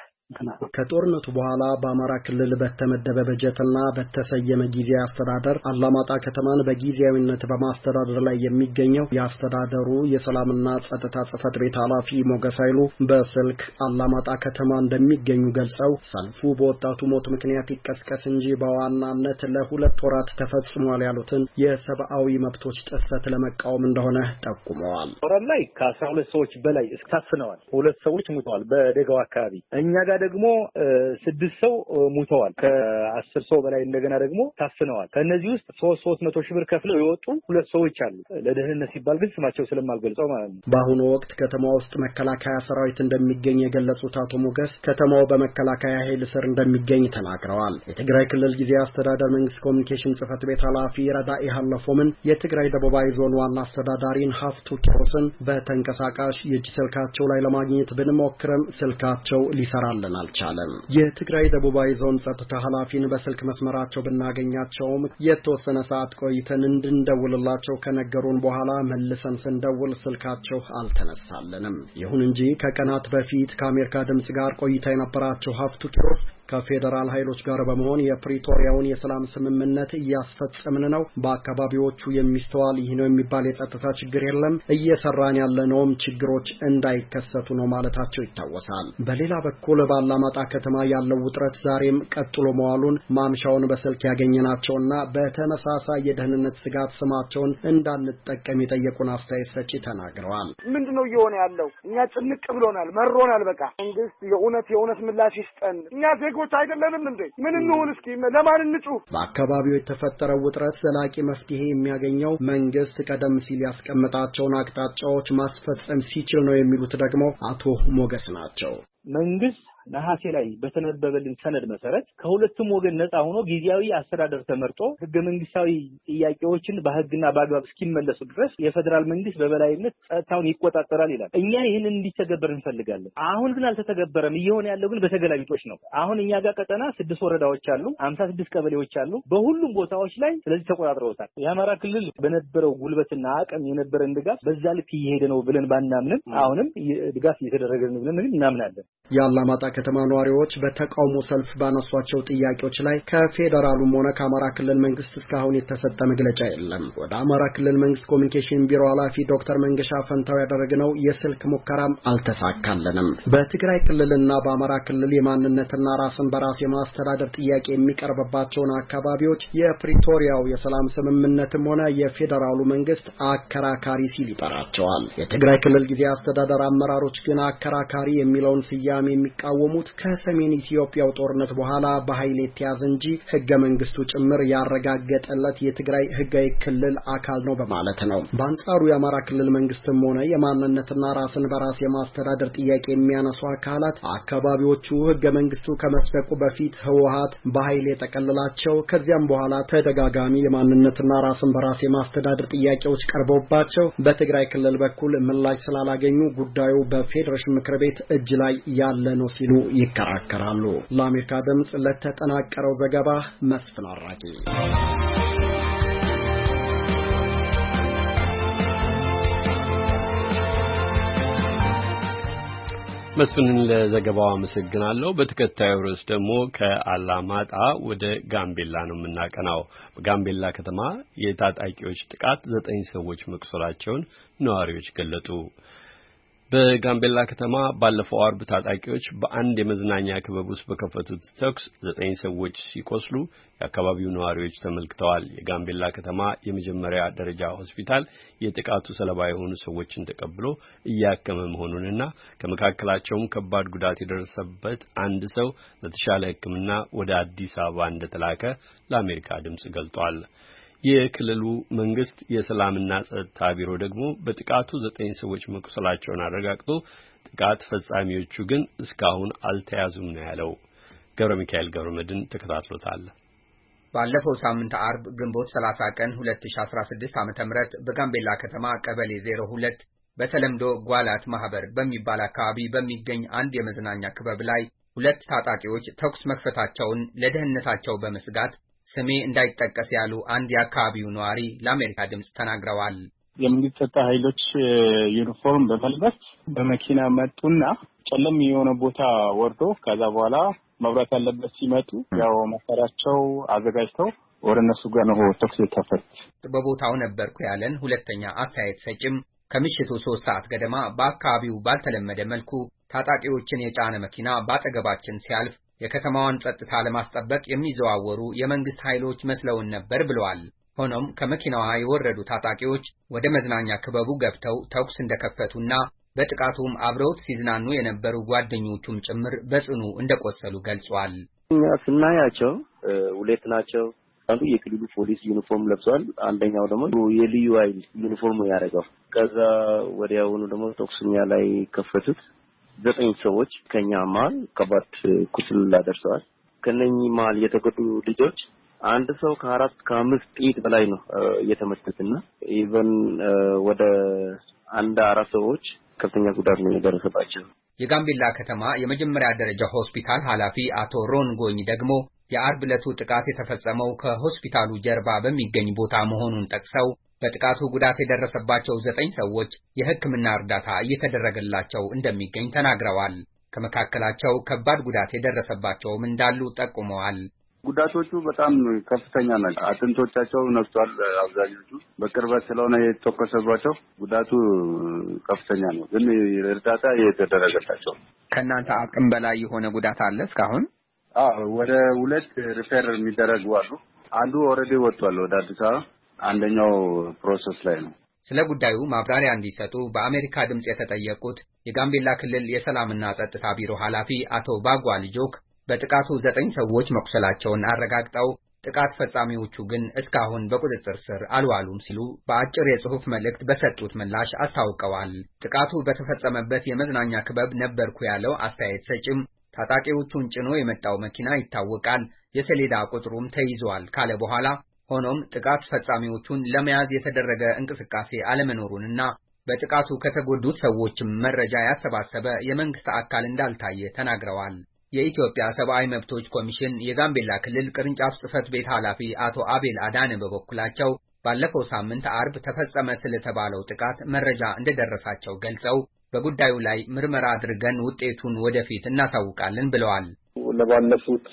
ከጦርነቱ በኋላ በአማራ ክልል በተመደበ በጀትና በተሰየመ ጊዜ አስተዳደር አላማጣ ከተማን በጊዜያዊነት በማስተዳደር ላይ የሚገኘው የአስተዳደሩ የሰላምና ጸጥታ ጽሕፈት ቤት ኃላፊ ሞገስ ኃይሉ በስልክ አላማጣ ከተማ እንደሚገኙ ገልጸው ሰልፉ በወጣቱ ሞት ምክንያት ይቀስቀስ እንጂ በዋናነት ለሁለት ወራት ተፈጽሟል ያሉትን የሰብአዊ መብቶች ጥሰት ለመቃወም እንደሆነ ጠቁመዋል። ጦርነት ላይ ከአስራ ሁለት ሰዎች በላይ ታፍነዋል። ሁለት ሰዎች ሞተዋል በደጋው አካባቢ። እኛ ጋር ደግሞ ስድስት ሰው ሞተዋል። ከአስር ሰው በላይ እንደገና ደግሞ ታፍነዋል። ከነዚህ ውስጥ ሶስት ሶስት መቶ ሺህ ብር ከፍለው የወጡ ሁለት ሰዎች አሉ። ለደህንነት ሲባል ግን ስማቸው ስለማልገልጸው ማለት ነው። በአሁኑ ወቅት ከተማ ውስጥ መከላከያ ሰራዊት እንደሚገኝ የገለጹት አቶ ሞገስ ከተማው በመከላከያ ኃይል ስር እንደሚገኝ ተናግረዋል። የትግራይ ክልል ጊዜያዊ አስተዳደር መንግስት ኮሚኒኬሽን ጽሕፈት ቤት ኃላፊ ረዳኢ ሀለፎምን የትግራይ ደቡባዊ ዞን ዋና አስተዳዳሪን ሀፍቱ ኪሮስን በተንቀሳቃሽ የእጅ ስልካቸው ላይ ለማግኘት ብንሞክርም ስልካቸው ሊሰራልን አልቻለም። የትግራይ ደቡባዊ ዞን ጸጥታ ኃላፊን በስልክ መስመራቸው ብናገኛቸውም የተወሰነ ሰዓት ቆይተን እንድንደውልላቸው ከነገሩን በኋላ መልሰን ስንደውል ስልካቸው አልተነሳልንም። ይሁን እንጂ ከቀናት በፊት ከአሜሪካ ድምጽ ጋር ቆይታ የነበራቸው ሀፍቱ ኪሮስ ከፌደራል ኃይሎች ጋር በመሆን የፕሪቶሪያውን የሰላም ስምምነት እያስፈጸምን ነው፣ በአካባቢዎቹ የሚስተዋል ይህ ነው የሚባል የጸጥታ ችግር የለም፣ እየሰራን ያለነውም ችግሮች እንዳይከሰቱ ነው ማለታቸው ይታወሳል። በሌላ በኩል በአላማጣ ከተማ ያለው ውጥረት ዛሬም ቀጥሎ መዋሉን ማምሻውን በስልክ ያገኘናቸውና በተመሳሳይ የደህንነት ስጋት ስማቸውን እንዳንጠቀም የጠየቁን አስተያየት ሰጪ ተናግረዋል። ምንድነው እየሆነ ያለው? እኛ ጭንቅ ብሎናል፣ መሮናል። በቃ መንግስት የእውነት የእውነት ምላሽ ይስጠን። እኛ ዜጎች አይደለንም እንዴ? ምን እንሁን? እስኪ ለማን እንጩህ? በአካባቢው የተፈጠረው ውጥረት ዘላቂ መፍትሄ የሚያገኘው መንግስት ቀደም ሲል ያስቀመጣቸውን አቅጣጫዎች ማስፈጸም ሲችል ነው የሚሉት ደግሞ አቶ ሞገስ ናቸው። መንግስት ነሐሴ ላይ በተነበበልን ሰነድ መሰረት ከሁለቱም ወገን ነፃ ሆኖ ጊዜያዊ አስተዳደር ተመርጦ ህገ መንግስታዊ ጥያቄዎችን በህግና በአግባብ እስኪመለሱ ድረስ የፌደራል መንግስት በበላይነት ጸጥታውን ይቆጣጠራል ይላል። እኛ ይህንን እንዲተገበር እንፈልጋለን። አሁን ግን አልተተገበረም። እየሆነ ያለው ግን በተገላቢጦች ነው። አሁን እኛ ጋር ቀጠና ስድስት ወረዳዎች አሉ፣ ሀምሳ ስድስት ቀበሌዎች አሉ። በሁሉም ቦታዎች ላይ ስለዚህ ተቆጣጥረውታል። የአማራ ክልል በነበረው ጉልበትና አቅም የነበረን ድጋፍ በዛ ልክ እየሄደ ነው ብለን ባናምንም አሁንም ድጋፍ እየተደረገ ነው ብለን ግን እናምናለን። የአላማጣ ከተማ ነዋሪዎች በተቃውሞ ሰልፍ ባነሷቸው ጥያቄዎች ላይ ከፌደራሉም ሆነ ከአማራ ክልል መንግስት እስካሁን የተሰጠ መግለጫ የለም። ወደ አማራ ክልል መንግስት ኮሚኒኬሽን ቢሮ ኃላፊ ዶክተር መንገሻ ፈንታው ያደረግነው የስልክ ሙከራም አልተሳካልንም። በትግራይ ክልልና በአማራ ክልል የማንነትና ራስን በራስ የማስተዳደር ጥያቄ የሚቀርብባቸውን አካባቢዎች የፕሪቶሪያው የሰላም ስምምነትም ሆነ የፌደራሉ መንግስት አከራካሪ ሲል ይጠራቸዋል። የትግራይ ክልል ጊዜያዊ አስተዳደር አመራሮች ግን አከራካሪ የሚለውን ስያሜ የሚቃወሙት ከሰሜን ኢትዮጵያው ጦርነት በኋላ በኃይል የተያዘ እንጂ ህገ መንግስቱ ጭምር ያረጋገጠለት የትግራይ ህጋዊ ክልል አካል ነው በማለት ነው። በአንጻሩ የአማራ ክልል መንግስትም ሆነ የማንነትና ራስን በራስ የማስተዳደር ጥያቄ የሚያነሱ አካላት አካባቢዎቹ ህገ መንግስቱ ከመስበቁ በፊት ህወሓት በኃይል የጠቀለላቸው ከዚያም በኋላ ተደጋጋሚ የማንነትና ራስን በራስ የማስተዳደር ጥያቄዎች ቀርበውባቸው በትግራይ ክልል በኩል ምላሽ ስላላገኙ ጉዳዩ በፌዴሬሽን ምክር ቤት እጅ ላይ ያለ ነው ሲሉ ይከራከራሉ። ለአሜሪካ ድምጽ ለተጠናቀረው ዘገባ መስፍን አራቂ። መስፍንን ለዘገባው አመሰግናለሁ። በተከታዩ ርዕስ ደግሞ ከአላማጣ ወደ ጋምቤላ ነው የምናቀናው። በጋምቤላ ከተማ የታጣቂዎች ጥቃት ዘጠኝ ሰዎች መቁሰላቸውን ነዋሪዎች ገለጡ። በጋምቤላ ከተማ ባለፈው አርብ ታጣቂዎች በአንድ የመዝናኛ ክበብ ውስጥ በከፈቱት ተኩስ ዘጠኝ ሰዎች ሲቆስሉ የአካባቢው ነዋሪዎች ተመልክተዋል። የጋምቤላ ከተማ የመጀመሪያ ደረጃ ሆስፒታል የጥቃቱ ሰለባ የሆኑ ሰዎችን ተቀብሎ እያከመ መሆኑንና ከመካከላቸውም ከባድ ጉዳት የደረሰበት አንድ ሰው ለተሻለ ሕክምና ወደ አዲስ አበባ እንደተላከ ለአሜሪካ ድምጽ ገልጿል። የክልሉ መንግስት የሰላምና ጸጥታ ቢሮ ደግሞ በጥቃቱ ዘጠኝ ሰዎች መቁሰላቸውን አረጋግጦ ጥቃት ፈጻሚዎቹ ግን እስካሁን አልተያዙም ነው ያለው። ገብረ ሚካኤል ገብረመድን ተከታትሎታል። ባለፈው ሳምንት አርብ ግንቦት ሰላሳ ቀን ሁለት ሺህ አስራ ስድስት ዓመተ ምህረት በጋምቤላ ከተማ ቀበሌ ዜሮ ሁለት በተለምዶ ጓላት ማህበር በሚባል አካባቢ በሚገኝ አንድ የመዝናኛ ክበብ ላይ ሁለት ታጣቂዎች ተኩስ መክፈታቸውን ለደህንነታቸው በመስጋት ስሜ እንዳይጠቀስ ያሉ አንድ የአካባቢው ነዋሪ ለአሜሪካ ድምጽ ተናግረዋል። የመንግስት ጸጥታ ኃይሎች ዩኒፎርም በመልበስ በመኪና መጡና ጨለም የሆነ ቦታ ወርዶ ከዛ በኋላ መብራት ያለበት ሲመጡ ያው መሳሪያቸው አዘጋጅተው ወደ እነሱ ጋር ነው ተኩስ የከፈቱት። በቦታው ነበርኩ ያለን ሁለተኛ አስተያየት ሰጭም ከምሽቱ ሶስት ሰዓት ገደማ በአካባቢው ባልተለመደ መልኩ ታጣቂዎችን የጫነ መኪና ባጠገባችን ሲያልፍ የከተማዋን ጸጥታ ለማስጠበቅ የሚዘዋወሩ የመንግስት ኃይሎች መስለውን ነበር ብለዋል። ሆኖም ከመኪናዋ የወረዱ ታጣቂዎች ወደ መዝናኛ ክበቡ ገብተው ተኩስ እንደከፈቱና በጥቃቱም አብረውት ሲዝናኑ የነበሩ ጓደኞቹም ጭምር በጽኑ እንደቆሰሉ ገልጿል። እኛ ስናያቸው ሁለት ናቸው። አንዱ የክልሉ ፖሊስ ዩኒፎርም ለብሷል፣ አንደኛው ደግሞ የልዩ ኃይል ዩኒፎርም ያደረገው። ከዛ ወዲያውኑ ደግሞ ተኩስኛ ላይ ከፈቱት። ዘጠኝ ሰዎች ከኛ መሃል ከባድ ቁስል አደረሰዋል። ከነኚህ መሃል የተጎዱ ልጆች አንድ ሰው ከአራት ከአምስት ጥይት በላይ ነው የተመተተና ኢቨን ወደ አንድ አራት ሰዎች ከፍተኛ ጉዳት ነው የደረሰባቸው። የጋምቤላ ከተማ የመጀመሪያ ደረጃ ሆስፒታል ኃላፊ አቶ ሮንጎኝ ደግሞ የአርብ ዕለቱ ጥቃት የተፈጸመው ከሆስፒታሉ ጀርባ በሚገኝ ቦታ መሆኑን ጠቅሰው በጥቃቱ ጉዳት የደረሰባቸው ዘጠኝ ሰዎች የሕክምና እርዳታ እየተደረገላቸው እንደሚገኝ ተናግረዋል። ከመካከላቸው ከባድ ጉዳት የደረሰባቸውም እንዳሉ ጠቁመዋል። ጉዳቶቹ በጣም ከፍተኛ ናቸው። አጥንቶቻቸው ነክቷል። አብዛኞቹ በቅርበት ስለሆነ የተተኮሰባቸው ጉዳቱ ከፍተኛ ነው፣ ግን እርዳታ እየተደረገላቸው። ከእናንተ አቅም በላይ የሆነ ጉዳት አለ እስካሁን? አዎ፣ ወደ ሁለት ሪፌር የሚደረጉ አሉ። አንዱ ኦልሬዲ ወጥቷል ወደ አዲስ አበባ፣ አንደኛው ፕሮሰስ ላይ ነው። ስለ ጉዳዩ ማብራሪያ እንዲሰጡ በአሜሪካ ድምጽ የተጠየቁት የጋምቤላ ክልል የሰላምና ጸጥታ ቢሮ ኃላፊ አቶ ባጓ ልጆክ በጥቃቱ ዘጠኝ ሰዎች መቁሰላቸውን አረጋግጠው ጥቃት ፈጻሚዎቹ ግን እስካሁን በቁጥጥር ስር አልዋሉም ሲሉ በአጭር የጽሑፍ መልእክት በሰጡት ምላሽ አስታውቀዋል። ጥቃቱ በተፈጸመበት የመዝናኛ ክበብ ነበርኩ ያለው አስተያየት ሰጭም ታጣቂዎቹን ጭኖ የመጣው መኪና ይታወቃል፣ የሰሌዳ ቁጥሩም ተይዟል ካለ በኋላ ሆኖም ጥቃት ፈጻሚዎቹን ለመያዝ የተደረገ እንቅስቃሴ አለመኖሩንና በጥቃቱ ከተጎዱት ሰዎችም መረጃ ያሰባሰበ የመንግስት አካል እንዳልታየ ተናግረዋል። የኢትዮጵያ ሰብአዊ መብቶች ኮሚሽን የጋምቤላ ክልል ቅርንጫፍ ጽህፈት ቤት ኃላፊ አቶ አቤል አዳነ በበኩላቸው ባለፈው ሳምንት አርብ ተፈጸመ ስለተባለው ጥቃት መረጃ እንደደረሳቸው ገልጸው በጉዳዩ ላይ ምርመራ አድርገን ውጤቱን ወደፊት እናሳውቃለን ብለዋል። ለባለፉት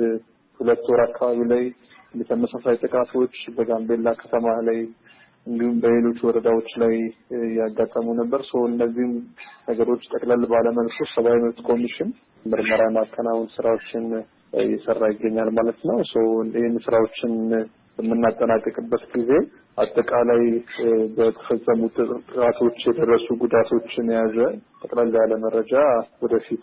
ሁለት ወር አካባቢ ላይ ለተመሳሳይ ጥቃቶች በጋምቤላ ከተማ ላይ እንዲሁም በሌሎች ወረዳዎች ላይ ያጋጠሙ ነበር። ሶ እነዚህም ነገሮች ጠቅለል ባለመልኩ ሰብአዊ መብት ኮሚሽን ምርመራ ማከናወን ስራዎችን እየሰራ ይገኛል ማለት ነው። ሶ ይህን ስራዎችን በምናጠናቀቅበት ጊዜ አጠቃላይ በተፈጸሙ ጥቃቶች የደረሱ ጉዳቶችን የያዘ ጠቅላላ ያለ መረጃ ወደፊት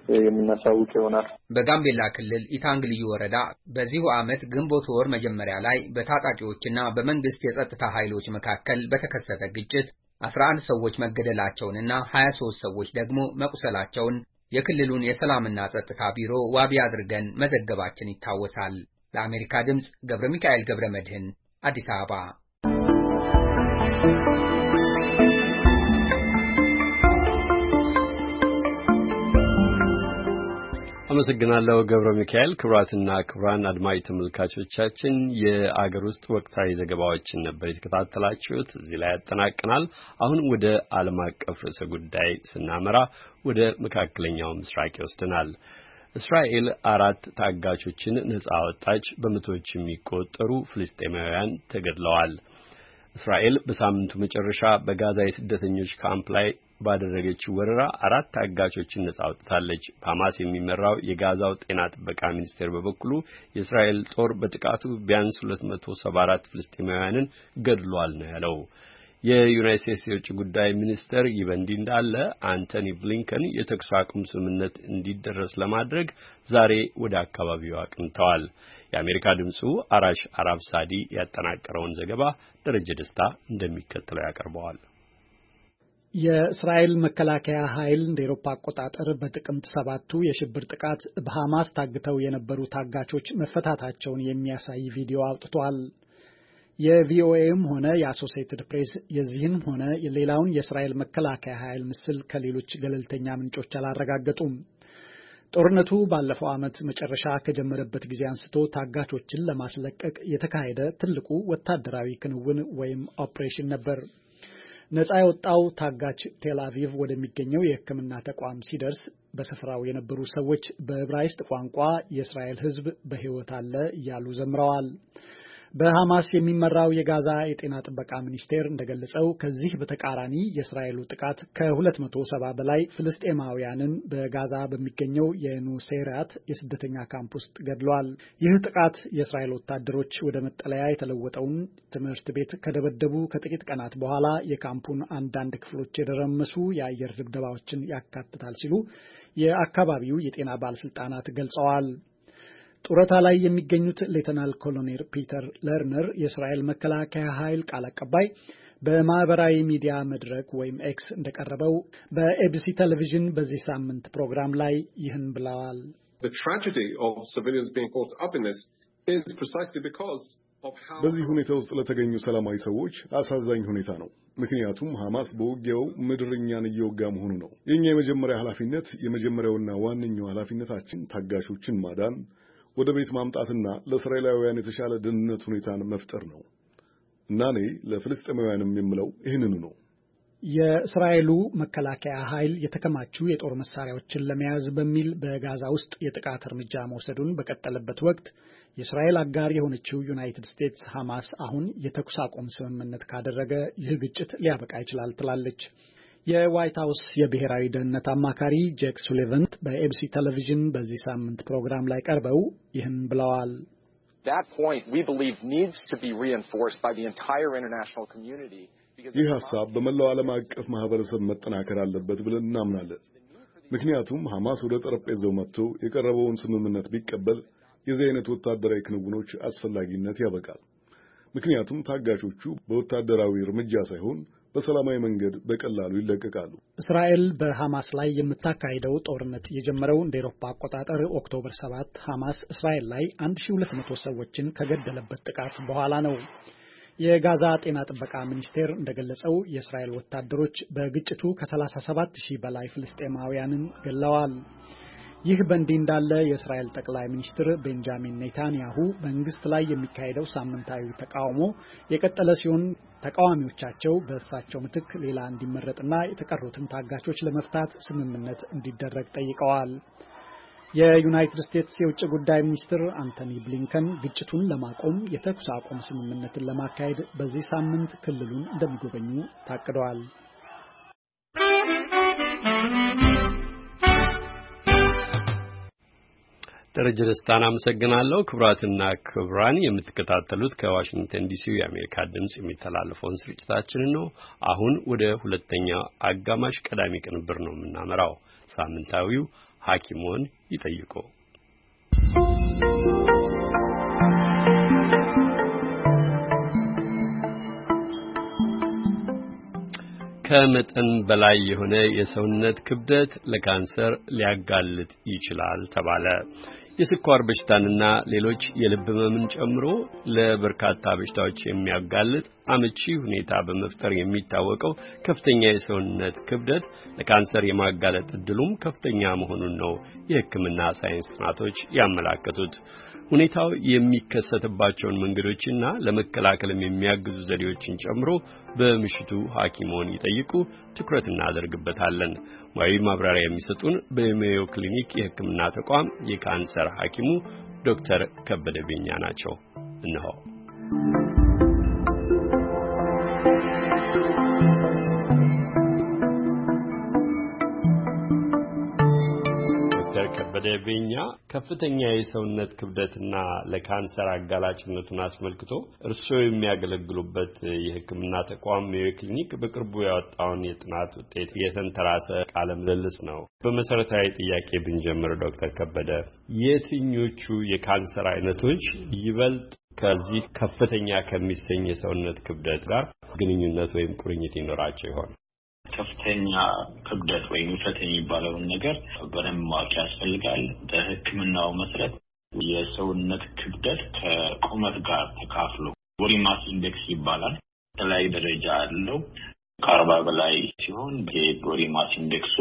የምናሳውቅ ይሆናል። በጋምቤላ ክልል ኢታንግ ልዩ ወረዳ በዚሁ ዓመት ግንቦት ወር መጀመሪያ ላይ በታጣቂዎችና በመንግስት የጸጥታ ኃይሎች መካከል በተከሰተ ግጭት አስራ አንድ ሰዎች መገደላቸውንና ሀያ ሶስት ሰዎች ደግሞ መቁሰላቸውን የክልሉን የሰላምና ጸጥታ ቢሮ ዋቢ አድርገን መዘገባችን ይታወሳል። ለአሜሪካ ድምጽ ገብረ ሚካኤል ገብረ መድህን አዲስ አበባ። አመሰግናለሁ ገብረ ሚካኤል። ክቡራትና ክቡራን አድማጭ ተመልካቾቻችን የአገር ውስጥ ወቅታዊ ዘገባዎችን ነበር የተከታተላችሁት። እዚህ ላይ ያጠናቅናል። አሁን ወደ ዓለም አቀፍ ርዕሰ ጉዳይ ስናመራ ወደ መካከለኛው ምስራቅ ይወስደናል። እስራኤል አራት ታጋቾችን ነጻ አወጣች። በመቶዎች የሚቆጠሩ ፍልስጤማውያን ተገድለዋል። እስራኤል በሳምንቱ መጨረሻ በጋዛ የስደተኞች ካምፕ ላይ ባደረገችው ወረራ አራት ታጋቾችን ነጻ አውጥታለች። በሐማስ የሚመራው የጋዛው ጤና ጥበቃ ሚኒስቴር በበኩሉ የእስራኤል ጦር በጥቃቱ ቢያንስ ሁለት መቶ ሰባ አራት ፍልስጤማውያንን ገድሏል ነው ያለው። የዩናይትድ ስቴትስ የውጭ ጉዳይ ሚኒስትር ይህ በእንዲህ እንዳለ አንቶኒ ብሊንከን የተኩስ አቁም ስምምነት እንዲደረስ ለማድረግ ዛሬ ወደ አካባቢው አቅንተዋል። የአሜሪካ ድምፁ አራሽ አራብ ሳዲ ያጠናቀረውን ዘገባ ደረጀ ደስታ እንደሚከተለው ያቀርበዋል። የእስራኤል መከላከያ ኃይል እንደ አውሮፓ አቆጣጠር በጥቅምት ሰባቱ የሽብር ጥቃት በሐማስ ታግተው የነበሩ ታጋቾች መፈታታቸውን የሚያሳይ ቪዲዮ አውጥቷል። የቪኦኤም ሆነ የአሶሲኤትድ ፕሬስ የዚህን ሆነ የሌላውን የእስራኤል መከላከያ ኃይል ምስል ከሌሎች ገለልተኛ ምንጮች አላረጋገጡም። ጦርነቱ ባለፈው ዓመት መጨረሻ ከጀመረበት ጊዜ አንስቶ ታጋቾችን ለማስለቀቅ የተካሄደ ትልቁ ወታደራዊ ክንውን ወይም ኦፕሬሽን ነበር። ነጻ የወጣው ታጋች ቴል አቪቭ ወደሚገኘው የሕክምና ተቋም ሲደርስ በስፍራው የነበሩ ሰዎች በዕብራይስጥ ቋንቋ የእስራኤል ሕዝብ በሕይወት አለ እያሉ ዘምረዋል። በሐማስ የሚመራው የጋዛ የጤና ጥበቃ ሚኒስቴር እንደገለጸው ከዚህ በተቃራኒ የእስራኤሉ ጥቃት ከሁለት መቶ ሰባ በላይ ፍልስጤማውያንን በጋዛ በሚገኘው የኑሴራት የስደተኛ ካምፕ ውስጥ ገድሏል። ይህ ጥቃት የእስራኤል ወታደሮች ወደ መጠለያ የተለወጠውን ትምህርት ቤት ከደበደቡ ከጥቂት ቀናት በኋላ የካምፑን አንዳንድ ክፍሎች የደረመሱ የአየር ድብደባዎችን ያካትታል ሲሉ የአካባቢው የጤና ባለስልጣናት ገልጸዋል። ጡረታ ላይ የሚገኙት ሌተናል ኮሎኔል ፒተር ለርነር የእስራኤል መከላከያ ኃይል ቃል አቀባይ በማህበራዊ ሚዲያ መድረክ ወይም ኤክስ እንደቀረበው በኤቢሲ ቴሌቪዥን በዚህ ሳምንት ፕሮግራም ላይ ይህን ብለዋል። በዚህ ሁኔታ ውስጥ ለተገኙ ሰላማዊ ሰዎች አሳዛኝ ሁኔታ ነው። ምክንያቱም ሐማስ በውጊያው ምድርኛን እየወጋ መሆኑ ነው። የኛ የመጀመሪያ ኃላፊነት የመጀመሪያውና ዋነኛው ኃላፊነታችን ታጋሾችን ማዳን፣ ወደ ቤት ማምጣትና ለእስራኤላውያን የተሻለ ደህንነት ሁኔታን መፍጠር ነው እና እኔ ለፍልስጤማውያንም የምለው ይህንኑ ነው። የእስራኤሉ መከላከያ ኃይል የተከማቹ የጦር መሳሪያዎችን ለመያዝ በሚል በጋዛ ውስጥ የጥቃት እርምጃ መውሰዱን በቀጠለበት ወቅት የእስራኤል አጋር የሆነችው ዩናይትድ ስቴትስ ሐማስ አሁን የተኩስ አቁም ስምምነት ካደረገ ይህ ግጭት ሊያበቃ ይችላል ትላለች። የዋይት ሃውስ የብሔራዊ ደህንነት አማካሪ ጄክ ሱሊቫን በኤቢሲ ቴሌቪዥን በዚህ ሳምንት ፕሮግራም ላይ ቀርበው ይህን ብለዋል። ይህ ሐሳብ በመላው ዓለም አቀፍ ማህበረሰብ መጠናከር አለበት ብለን እናምናለን። ምክንያቱም ሐማስ ወደ ጠረጴዛው መጥቶ የቀረበውን ስምምነት ቢቀበል የዚህ አይነት ወታደራዊ ክንውኖች አስፈላጊነት ያበቃል። ምክንያቱም ታጋቾቹ በወታደራዊ እርምጃ ሳይሆን በሰላማዊ መንገድ በቀላሉ ይለቀቃሉ። እስራኤል በሐማስ ላይ የምታካሂደው ጦርነት የጀመረው እንደ አውሮፓ አቆጣጠር ኦክቶበር ሰባት ሐማስ እስራኤል ላይ አንድ ሺህ ሁለት መቶ ሰዎችን ከገደለበት ጥቃት በኋላ ነው። የጋዛ ጤና ጥበቃ ሚኒስቴር እንደገለጸው የእስራኤል ወታደሮች በግጭቱ ከሰላሳ ሰባት ሺህ በላይ ፍልስጤማውያንን ገድለዋል። ይህ በእንዲህ እንዳለ የእስራኤል ጠቅላይ ሚኒስትር ቤንጃሚን ኔታንያሁ መንግስት ላይ የሚካሄደው ሳምንታዊ ተቃውሞ የቀጠለ ሲሆን ተቃዋሚዎቻቸው በእሳቸው ምትክ ሌላ እንዲመረጥና የተቀሩትን ታጋቾች ለመፍታት ስምምነት እንዲደረግ ጠይቀዋል። የዩናይትድ ስቴትስ የውጭ ጉዳይ ሚኒስትር አንቶኒ ብሊንከን ግጭቱን ለማቆም የተኩስ አቁም ስምምነትን ለማካሄድ በዚህ ሳምንት ክልሉን እንደሚጎበኙ ታቅደዋል። ደረጀ ደስታን አመሰግናለሁ። ክቡራትና ክቡራን የምትከታተሉት ከዋሽንግተን ዲሲ የአሜሪካ ድምጽ የሚተላለፈውን ስርጭታችንን ነው። አሁን ወደ ሁለተኛው አጋማሽ ቀዳሚ ቅንብር ነው የምናመራው። ሳምንታዊው ሐኪሞን ይጠይቁ። ከመጠን በላይ የሆነ የሰውነት ክብደት ለካንሰር ሊያጋልጥ ይችላል ተባለ። የስኳር በሽታንና ሌሎች የልብ ህመምን ጨምሮ ለበርካታ በሽታዎች የሚያጋልጥ አመቺ ሁኔታ በመፍጠር የሚታወቀው ከፍተኛ የሰውነት ክብደት ለካንሰር የማጋለጥ እድሉም ከፍተኛ መሆኑን ነው የሕክምና ሳይንስ ጥናቶች ያመለከቱት። ሁኔታው የሚከሰትባቸውን መንገዶችና ለመከላከልም የሚያግዙ ዘዴዎችን ጨምሮ በምሽቱ ሐኪሞን ይጠይቁ ትኩረት እናደርግበታለን። ሙያዊ ማብራሪያ የሚሰጡን በሜዮ ክሊኒክ የሕክምና ተቋም የካንሰር ሐኪሙ ዶክተር ከበደ ቤኛ ናቸው። እነሆ በደበኛ ከፍተኛ የሰውነት ክብደትና ለካንሰር አጋላጭነቱን አስመልክቶ እርስዎ የሚያገለግሉበት የሕክምና ተቋም ሜዮ ክሊኒክ በቅርቡ ያወጣውን የጥናት ውጤት የተንተራሰ ቃለ ምልልስ ነው። በመሰረታዊ ጥያቄ ብንጀምር ዶክተር ከበደ የትኞቹ የካንሰር አይነቶች ይበልጥ ከዚህ ከፍተኛ ከሚሰኝ የሰውነት ክብደት ጋር ግንኙነት ወይም ቁርኝት ይኖራቸው ይሆን? ከፍተኛ ክብደት ወይም ውፍረት የሚባለውን ነገር በደንብ ማወቅ ያስፈልጋል። በሕክምናው መሰረት የሰውነት ክብደት ከቁመት ጋር ተካፍሎ ቦዲ ማስ ኢንዴክስ ይባላል። የተለያየ ደረጃ አለው። ከአርባ በላይ ሲሆን የቦዲ ማስ ኢንዴክሱ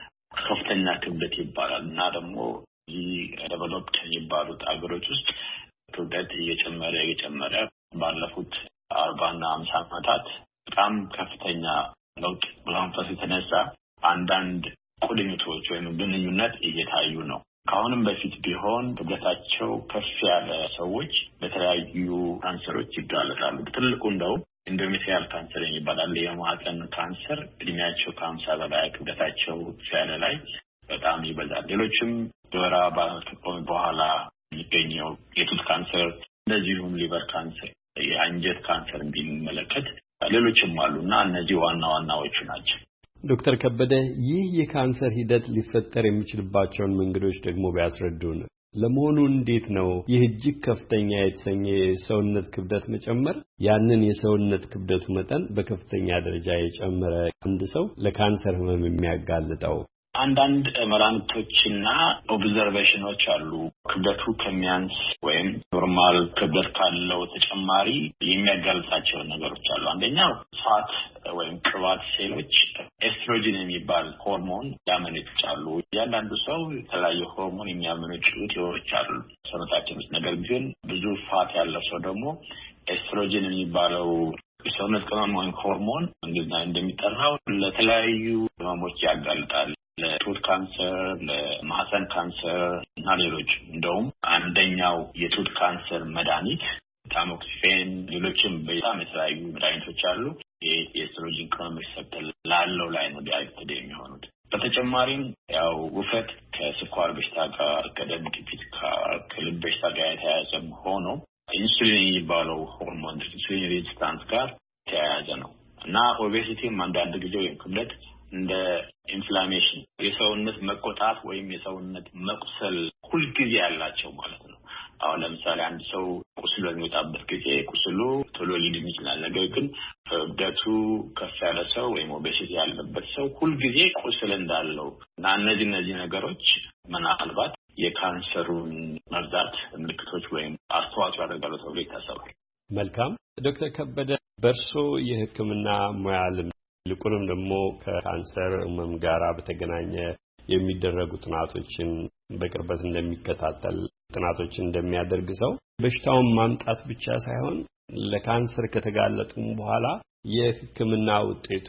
ከፍተኛ ክብደት ይባላል እና ደግሞ ይህ ዴቨሎፕድ የሚባሉት አገሮች ውስጥ ክብደት እየጨመረ እየጨመረ ባለፉት አርባና ሃምሳ ዓመታት በጣም ከፍተኛ ለውጥ በማምጣት የተነሳ አንዳንድ ቁርኝቶች ወይም ግንኙነት እየታዩ ነው። ከአሁንም በፊት ቢሆን ክብደታቸው ከፍ ያለ ሰዎች ለተለያዩ ካንሰሮች ይጋለጣሉ። ትልቁ እንደው ኢንዶሜትሪያል ካንሰር የሚባል የማህፀን ካንሰር እድሜያቸው ከሀምሳ በላይ ክብደታቸው ያለ ላይ በጣም ይበዛል። ሌሎችም የወር አበባ ከቆመ በኋላ የሚገኘው የጡት ካንሰር፣ እንደዚሁም ሊቨር ካንሰር፣ የአንጀት ካንሰር ቢመለከት ሌሎችም አሉና እነዚህ ዋና ዋናዎቹ ናቸው። ዶክተር ከበደ ይህ የካንሰር ሂደት ሊፈጠር የሚችልባቸውን መንገዶች ደግሞ ቢያስረዱን። ለመሆኑ እንዴት ነው ይህ እጅግ ከፍተኛ የተሰኘ የሰውነት ክብደት መጨመር ያንን የሰውነት ክብደቱ መጠን በከፍተኛ ደረጃ የጨመረ አንድ ሰው ለካንሰር ህመም የሚያጋልጠው? አንዳንድ መድኃኒቶችና ኦብዘርቬሽኖች አሉ። ክብደቱ ከሚያንስ ወይም ኖርማል ክብደት ካለው ተጨማሪ የሚያጋልጣቸው ነገሮች አሉ። አንደኛው ፋት ወይም ቅባት ሴሎች ኤስትሮጂን የሚባል ሆርሞን ያመነጫሉ። እያንዳንዱ ሰው የተለያየ ሆርሞን የሚያመነጩ ቲዎች አሉ ሰውነታችን ውስጥ። ነገር ግን ብዙ ፋት ያለው ሰው ደግሞ ኤስትሮጂን የሚባለው የሰውነት ቅመም ወይም ሆርሞን እንግዲህ እንደሚጠራው ለተለያዩ ህመሞች ያጋልጣል። ለጡት ካንሰር፣ ለማህፀን ካንሰር እና ሌሎች። እንደውም አንደኛው የጡት ካንሰር መድኃኒት ታሞክሲፌን፣ ሌሎችም በጣም የተለያዩ መድኃኒቶች አሉ የኤስትሮጂን ቅመም ሪሰፕተር ላለው ላይ ነው ዳይሬክትድ የሚሆኑት። በተጨማሪም ያው ውፍረት ከስኳር በሽታ ጋር፣ ከደም ግፊት ጋር፣ ከልብ በሽታ ጋር የተያያዘ ሆኖ ኢንሱሊን የሚባለው ሆርሞን ኢንሱሊን ሬዚስታንስ ጋር ተያያዘ ነው እና ኦቤሲቲም አንዳንድ ጊዜ ወይም ክብደት እንደ ኢንፍላሜሽን የሰውነት መቆጣት ወይም የሰውነት መቁሰል ሁልጊዜ ያላቸው ማለት ነው። አሁን ለምሳሌ አንድ ሰው ቁስል በሚወጣበት ጊዜ ቁስሉ ቶሎ ሊድን ይችላል። ነገር ግን ክብደቱ ከፍ ያለ ሰው ወይም ኦቤሲቲ ያለበት ሰው ሁልጊዜ ቁስል እንዳለው እና እነዚህ እነዚህ ነገሮች ምናልባት የካንሰሩን መብዛት ምልክቶች ወይም አስተዋጽኦ ያደርጋሉ ተብሎ ይታሰባል። መልካም ዶክተር ከበደ በርሶ የሕክምና ሙያ ልምድ ይልቁንም ደግሞ ከካንሰር ህመም ጋር በተገናኘ የሚደረጉ ጥናቶችን በቅርበት እንደሚከታተል ጥናቶችን እንደሚያደርግ ሰው በሽታውን ማምጣት ብቻ ሳይሆን ለካንሰር ከተጋለጡም በኋላ የሕክምና ውጤቱ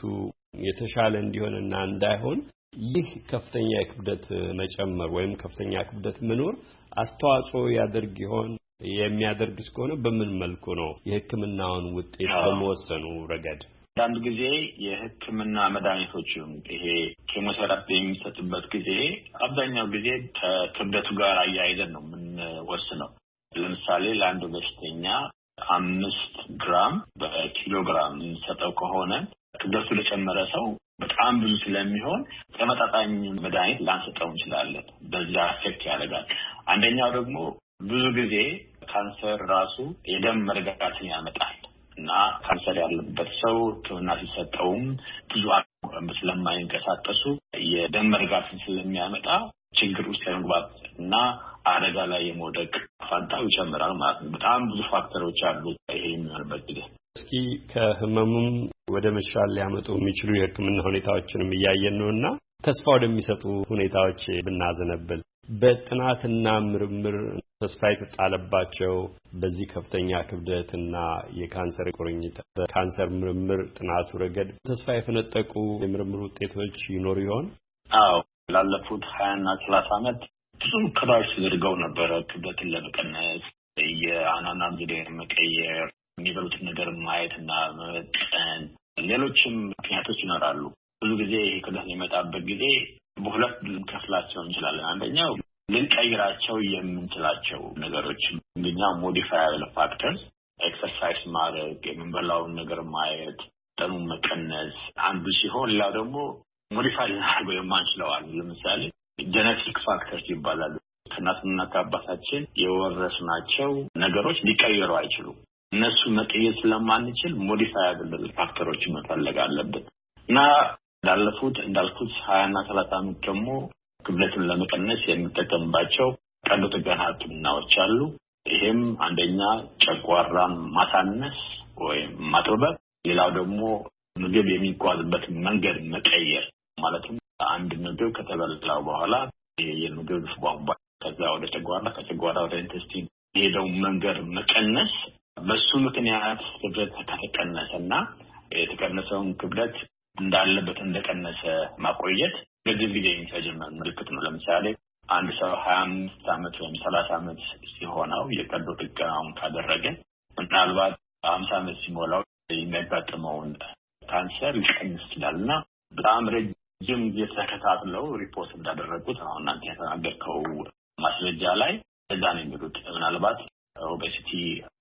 የተሻለ እንዲሆንና እንዳይሆን ይህ ከፍተኛ የክብደት መጨመር ወይም ከፍተኛ ክብደት መኖር አስተዋጽኦ ያደርግ ይሆን? የሚያደርግ እስከሆነ በምን መልኩ ነው የሕክምናውን ውጤት በመወሰኑ ረገድ? አንዳንድ ጊዜ የሕክምና መድኃኒቶችም ይሄ ኬሞቴራፒ የሚሰጥበት ጊዜ አብዛኛው ጊዜ ከክብደቱ ጋር አያይዘን ነው የምንወስነው። ለምሳሌ ለአንድ በሽተኛ አምስት ግራም በኪሎግራም የሚሰጠው ከሆነ ክብደቱ ለጨመረ ሰው በጣም ብዙ ስለሚሆን ተመጣጣኝ መድኃኒት ላንሰጠው እንችላለን። በዛ አፌክት ያደርጋል። አንደኛው ደግሞ ብዙ ጊዜ ካንሰር ራሱ የደም መርጋትን ያመጣል እና ካንሰር ያለበት ሰው ሕክምና ሲሰጠውም ብዙ ስለማይንቀሳቀሱ የደም መርጋትን ስለሚያመጣ ችግር ውስጥ የመግባት እና አደጋ ላይ የመውደቅ ፋንታው ይጨምራል ማለት ነው። በጣም ብዙ ፋክተሮች አሉ ይሄ የሚሆንበት ጊዜ። እስኪ ከህመሙም ወደ መሻል ሊያመጡ የሚችሉ የሕክምና ሁኔታዎችንም እያየን ነውና ተስፋ ወደሚሰጡ ሁኔታዎች ብናዘነብል በጥናትና ምርምር ተስፋ የተጣለባቸው በዚህ ከፍተኛ ክብደትና የካንሰር ቁርኝት በካንሰር ምርምር ጥናቱ ረገድ ተስፋ የፈነጠቁ የምርምር ውጤቶች ይኖሩ ይሆን? አዎ ላለፉት ሀያ እና ሰላሳ ዓመት ብዙ ሙከራዎች ተደርገው ነበረ። ክብደትን ለመቀነስ የአኗኗር ዘዴን መቀየር፣ የሚበሉትን ነገር ማየትና መጠን፣ ሌሎችም ምክንያቶች ይኖራሉ። ብዙ ጊዜ ይሄ ክብደት የሚመጣበት ጊዜ በሁለት ልንከፍላቸው እንችላለን። አንደኛው ልንቀይራቸው የምንችላቸው ነገሮች እንግኛ ሞዲፋያብል ፋክተርስ፣ ኤክሰርሳይዝ ማድረግ፣ የምንበላውን ነገር ማየት፣ ጠኑን መቀነስ አንዱ ሲሆን ሌላው ደግሞ ሞዲፋይ ልናደርገው የማንችለው አለ። ለምሳሌ ጄኔቲክ ፋክተርስ ይባላሉ። ከእናትና ከአባታችን የወረስናቸው ነገሮች ሊቀየሩ አይችሉም። እነሱ መቀየር ስለማንችል ሞዲፋያብል ፋክተሮችን መፈለግ አለብን እና ላለፉት እንዳልኩት ሀያ እና ሰላሳ ዓመት ደግሞ ክብደትን ለመቀነስ የሚጠቀምባቸው ቀዶ ጥገና ሕክምናዎች አሉ። ይሄም አንደኛ ጨጓራን ማሳነስ ወይም ማጥበብ፣ ሌላው ደግሞ ምግብ የሚጓዝበት መንገድ መቀየር። ማለትም አንድ ምግብ ከተበላው በኋላ የምግብ ቧንቧ ከዛ ወደ ጨጓራ ከጨጓራ ወደ ኢንተስቲን የሄደው መንገድ መቀነስ። በሱ ምክንያት ክብደት ከተቀነሰና የተቀነሰውን ክብደት እንዳለበት እንደቀነሰ ማቆየት በዚህ ጊዜ የሚፈጀመር ምልክት ነው። ለምሳሌ አንድ ሰው ሀያ አምስት ዓመት ወይም ሰላሳ ዓመት ሲሆነው የቀዶ ጥገናውን ካደረገ ምናልባት ሀምሳ ዓመት ሲሞላው የሚያጋጥመውን ካንሰር ሊቀንስ ይችላልና በጣም ረጅም ጊዜ ተከታትለው ሪፖርት እንዳደረጉት አሁን አንተ የተናገርከው ማስረጃ ላይ እዛ ነው የሚሉት ምናልባት ኦቤሲቲ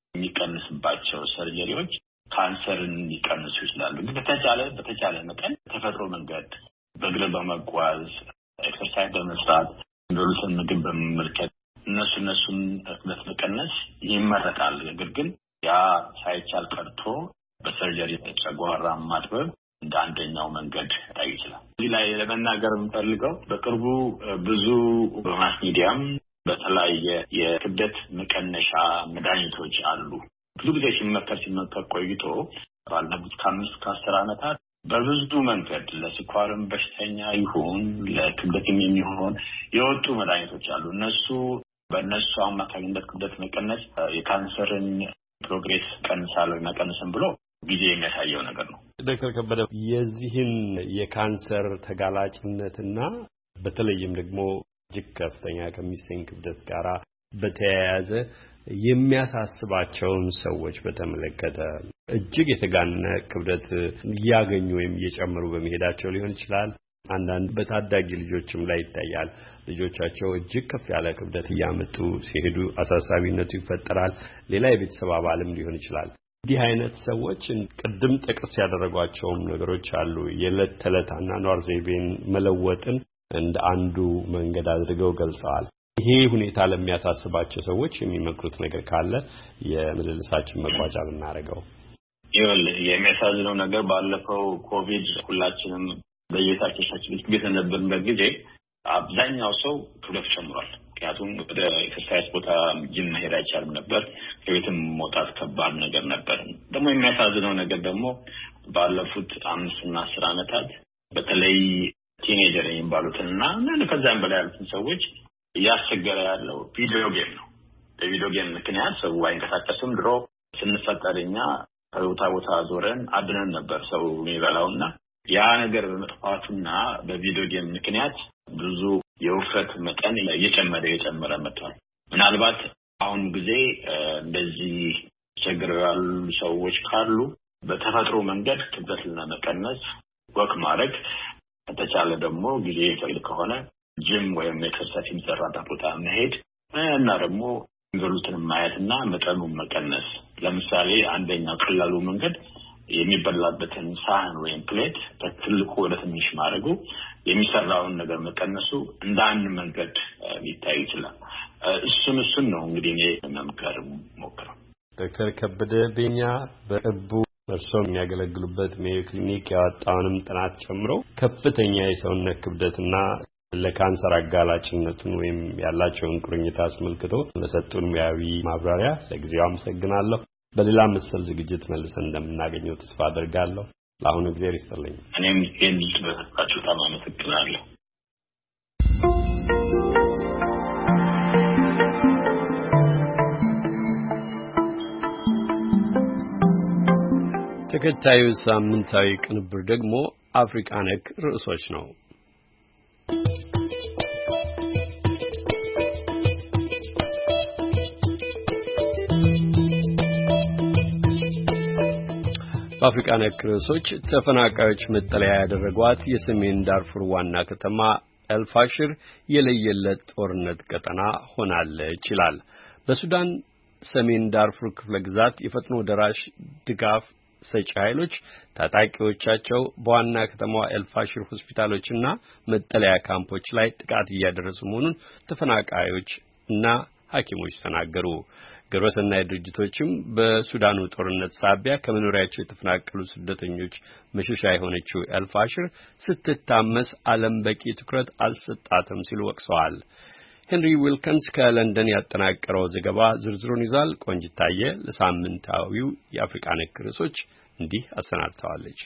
የሚቀንስባቸው ሰርጀሪዎች ካንሰርን ሊቀንሱ ይችላሉ። ግን በተቻለ በተቻለ መጠን ተፈጥሮ መንገድ በእግር በመጓዝ ኤክሰርሳይዝ በመስራት እንደሉትን ምግብ በመመልከት እነሱ እነሱን ክብደት መቀነስ ይመረጣል። ነገር ግን ያ ሳይቻል ቀርቶ በሰርጀሪ ጨጓራ ማጥበብ እንደ አንደኛው መንገድ ታይ ይችላል። እዚህ ላይ ለመናገር የምፈልገው በቅርቡ ብዙ በማስ ሚዲያም በተለያየ የክብደት መቀነሻ መድኃኒቶች አሉ። ብዙ ጊዜ ሲመከር ሲመከር ቆይቶ ባለፉት ከአምስት ከአስር ዓመታት በብዙ መንገድ ለስኳርም በሽተኛ ይሁን ለክብደትም የሚሆን የወጡ መድኃኒቶች አሉ። እነሱ በእነሱ አማካኝነት ክብደት መቀነስ የካንሰርን ፕሮግሬስ ቀንሳል ወይ መቀነስም ብሎ ጊዜ የሚያሳየው ነገር ነው። ዶክተር ከበደ የዚህን የካንሰር ተጋላጭነትና በተለይም ደግሞ እጅግ ከፍተኛ ከሚሰኝ ክብደት ጋራ በተያያዘ የሚያሳስባቸውን ሰዎች በተመለከተ እጅግ የተጋነነ ክብደት እያገኙ ወይም እየጨመሩ በመሄዳቸው ሊሆን ይችላል። አንዳንድ በታዳጊ ልጆችም ላይ ይታያል። ልጆቻቸው እጅግ ከፍ ያለ ክብደት እያመጡ ሲሄዱ አሳሳቢነቱ ይፈጠራል። ሌላ የቤተሰብ አባልም ሊሆን ይችላል። እንዲህ አይነት ሰዎች ቅድም ጠቅስ ያደረጓቸውም ነገሮች አሉ። የዕለት ተዕለት አኗኗር ዘይቤን መለወጥን እንደ አንዱ መንገድ አድርገው ገልጸዋል። ይሄ ሁኔታ ለሚያሳስባቸው ሰዎች የሚመክሩት ነገር ካለ የምልልሳችን መቋጫ ብናደርገው። ይኸውልህ የሚያሳዝነው ነገር ባለፈው ኮቪድ ሁላችንም በየታችን ውስጥ በነበርንበት ጊዜ አብዛኛው ሰው ክብደት ጨምሯል። ምክንያቱም ወደ ኤክሰርሳይዝ ቦታ ጂም መሄድ አይቻልም ነበር። ከቤትም መውጣት ከባድ ነገር ነበር። ደግሞ የሚያሳዝነው ነገር ደግሞ ባለፉት አምስት እና አስር ዓመታት በተለይ ቲኔጀር የሚባሉትና እና ከዛም በላይ ያሉትን ሰዎች እያስቸገረ ያለው ቪዲዮ ጌም ነው። በቪዲዮ ጌም ምክንያት ሰው አይንቀሳቀስም። ድሮ ስንፈጠርኛ ከቦታ ቦታ ዞረን አድነን ነበር ሰው የሚበላውና ያ ነገር በመጥፋቱና በቪዲዮ ጌም ምክንያት ብዙ የውፍረት መጠን እየጨመረ እየጨመረ መጥቷል። ምናልባት አሁን ጊዜ እንደዚህ ችግር ያሉ ሰዎች ካሉ በተፈጥሮ መንገድ ክብደትን ለመቀነስ ወክ ማድረግ ከተቻለ ደግሞ ጊዜ ይፈቅድ ከሆነ ጂም ወይም ኤክሰርሳይዝ የሚሰራበት ቦታ መሄድ እና ደግሞ የሚበሉትን ማየትና መጠኑን መቀነስ። ለምሳሌ አንደኛው ቀላሉ መንገድ የሚበላበትን ሳህን ወይም ፕሌት ከትልቁ ወደ ትንሽ ማድረጉ የሚሰራውን ነገር መቀነሱ እንደ አንድ መንገድ ሊታይ ይችላል። እሱን እሱን ነው እንግዲህ እኔ መምከር ሞክረው። ዶክተር ከበደ ቤኛ በቅርቡ እርስዎ የሚያገለግሉበት ሜዮ ክሊኒክ ያወጣውንም ጥናት ጨምሮ ከፍተኛ የሰውነት ክብደትና ለካንሰር አጋላጭነቱን ወይም ያላቸውን ቁርኝት አስመልክቶ ለሰጡን ሙያዊ ማብራሪያ ለጊዜው አመሰግናለሁ። በሌላ መሰል ዝግጅት መልሰን እንደምናገኘው ተስፋ አደርጋለሁ። ለአሁኑ እግዚአብሔር ይስጥልኝ። እኔም ይህን በተስፋችሁ በጣም አመሰግናለሁ። ተከታዩ ሳምንታዊ ቅንብር ደግሞ አፍሪካ ነክ ርዕሶች ነው። በአፍሪካ ነክ ርዕሶች ተፈናቃዮች መጠለያ ያደረጓት የሰሜን ዳርፉር ዋና ከተማ ኤልፋሽር የለየለት ጦርነት ቀጠና ሆናለች ይላል። በሱዳን ሰሜን ዳርፉር ክፍለ ግዛት የፈጥኖ ደራሽ ድጋፍ ሰጪ ኃይሎች ታጣቂዎቻቸው በዋና ከተማዋ ኤልፋሽር ሆስፒታሎችና መጠለያ ካምፖች ላይ ጥቃት እያደረሱ መሆኑን ተፈናቃዮች እና ሐኪሞች ተናገሩ። ግብረሰናይ ድርጅቶችም በሱዳኑ ጦርነት ሳቢያ ከመኖሪያቸው የተፈናቀሉ ስደተኞች መሸሻ የሆነችው ኤልፋሽር ስትታመስ ዓለም በቂ ትኩረት አልሰጣትም ሲሉ ወቅሰዋል። ሄንሪ ዊልከንስ ከለንደን ያጠናቀረው ዘገባ ዝርዝሩን ይዟል። ቆንጅታየ ለሳምንታዊው የአፍሪካ ነክ ርዕሶች እንዲህ አሰናድተዋለች።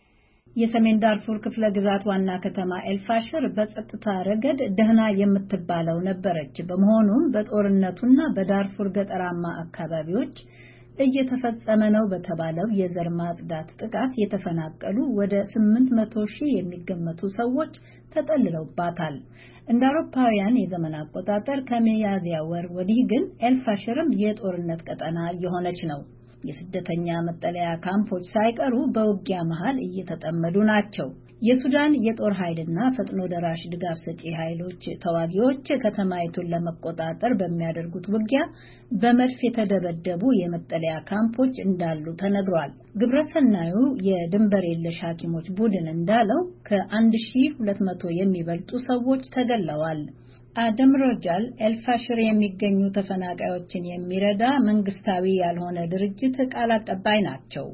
የሰሜን ዳርፉር ክፍለ ግዛት ዋና ከተማ ኤልፋሽር በጸጥታ ረገድ ደህና የምትባለው ነበረች። በመሆኑም በጦርነቱና በዳርፉር ገጠራማ አካባቢዎች እየተፈጸመ ነው በተባለው የዘር ማጽዳት ጥቃት የተፈናቀሉ ወደ ስምንት መቶ ሺህ የሚገመቱ ሰዎች ተጠልለውባታል። እንደ አውሮፓውያን የዘመን አቆጣጠር ከሚያዝያ ወር ወዲህ ግን ኤልፋሽርም የጦርነት ቀጠና እየሆነች ነው። የስደተኛ መጠለያ ካምፖች ሳይቀሩ በውጊያ መሃል እየተጠመዱ ናቸው። የሱዳን የጦር ኃይልና ፈጥኖ ደራሽ ድጋፍ ሰጪ ኃይሎች ተዋጊዎች ከተማይቱን ለመቆጣጠር በሚያደርጉት ውጊያ በመድፍ የተደበደቡ የመጠለያ ካምፖች እንዳሉ ተነግሯል። ግብረሰናዩ የድንበር የለሽ ሐኪሞች ቡድን እንዳለው ከአንድ ሺህ ሁለት መቶ የሚበልጡ ሰዎች ተገለዋል። አደም ሮጃል ኤልፋሽር የሚገኙ ተፈናቃዮችን የሚረዳ መንግስታዊ ያልሆነ ድርጅት ቃል አቀባይ ናቸው።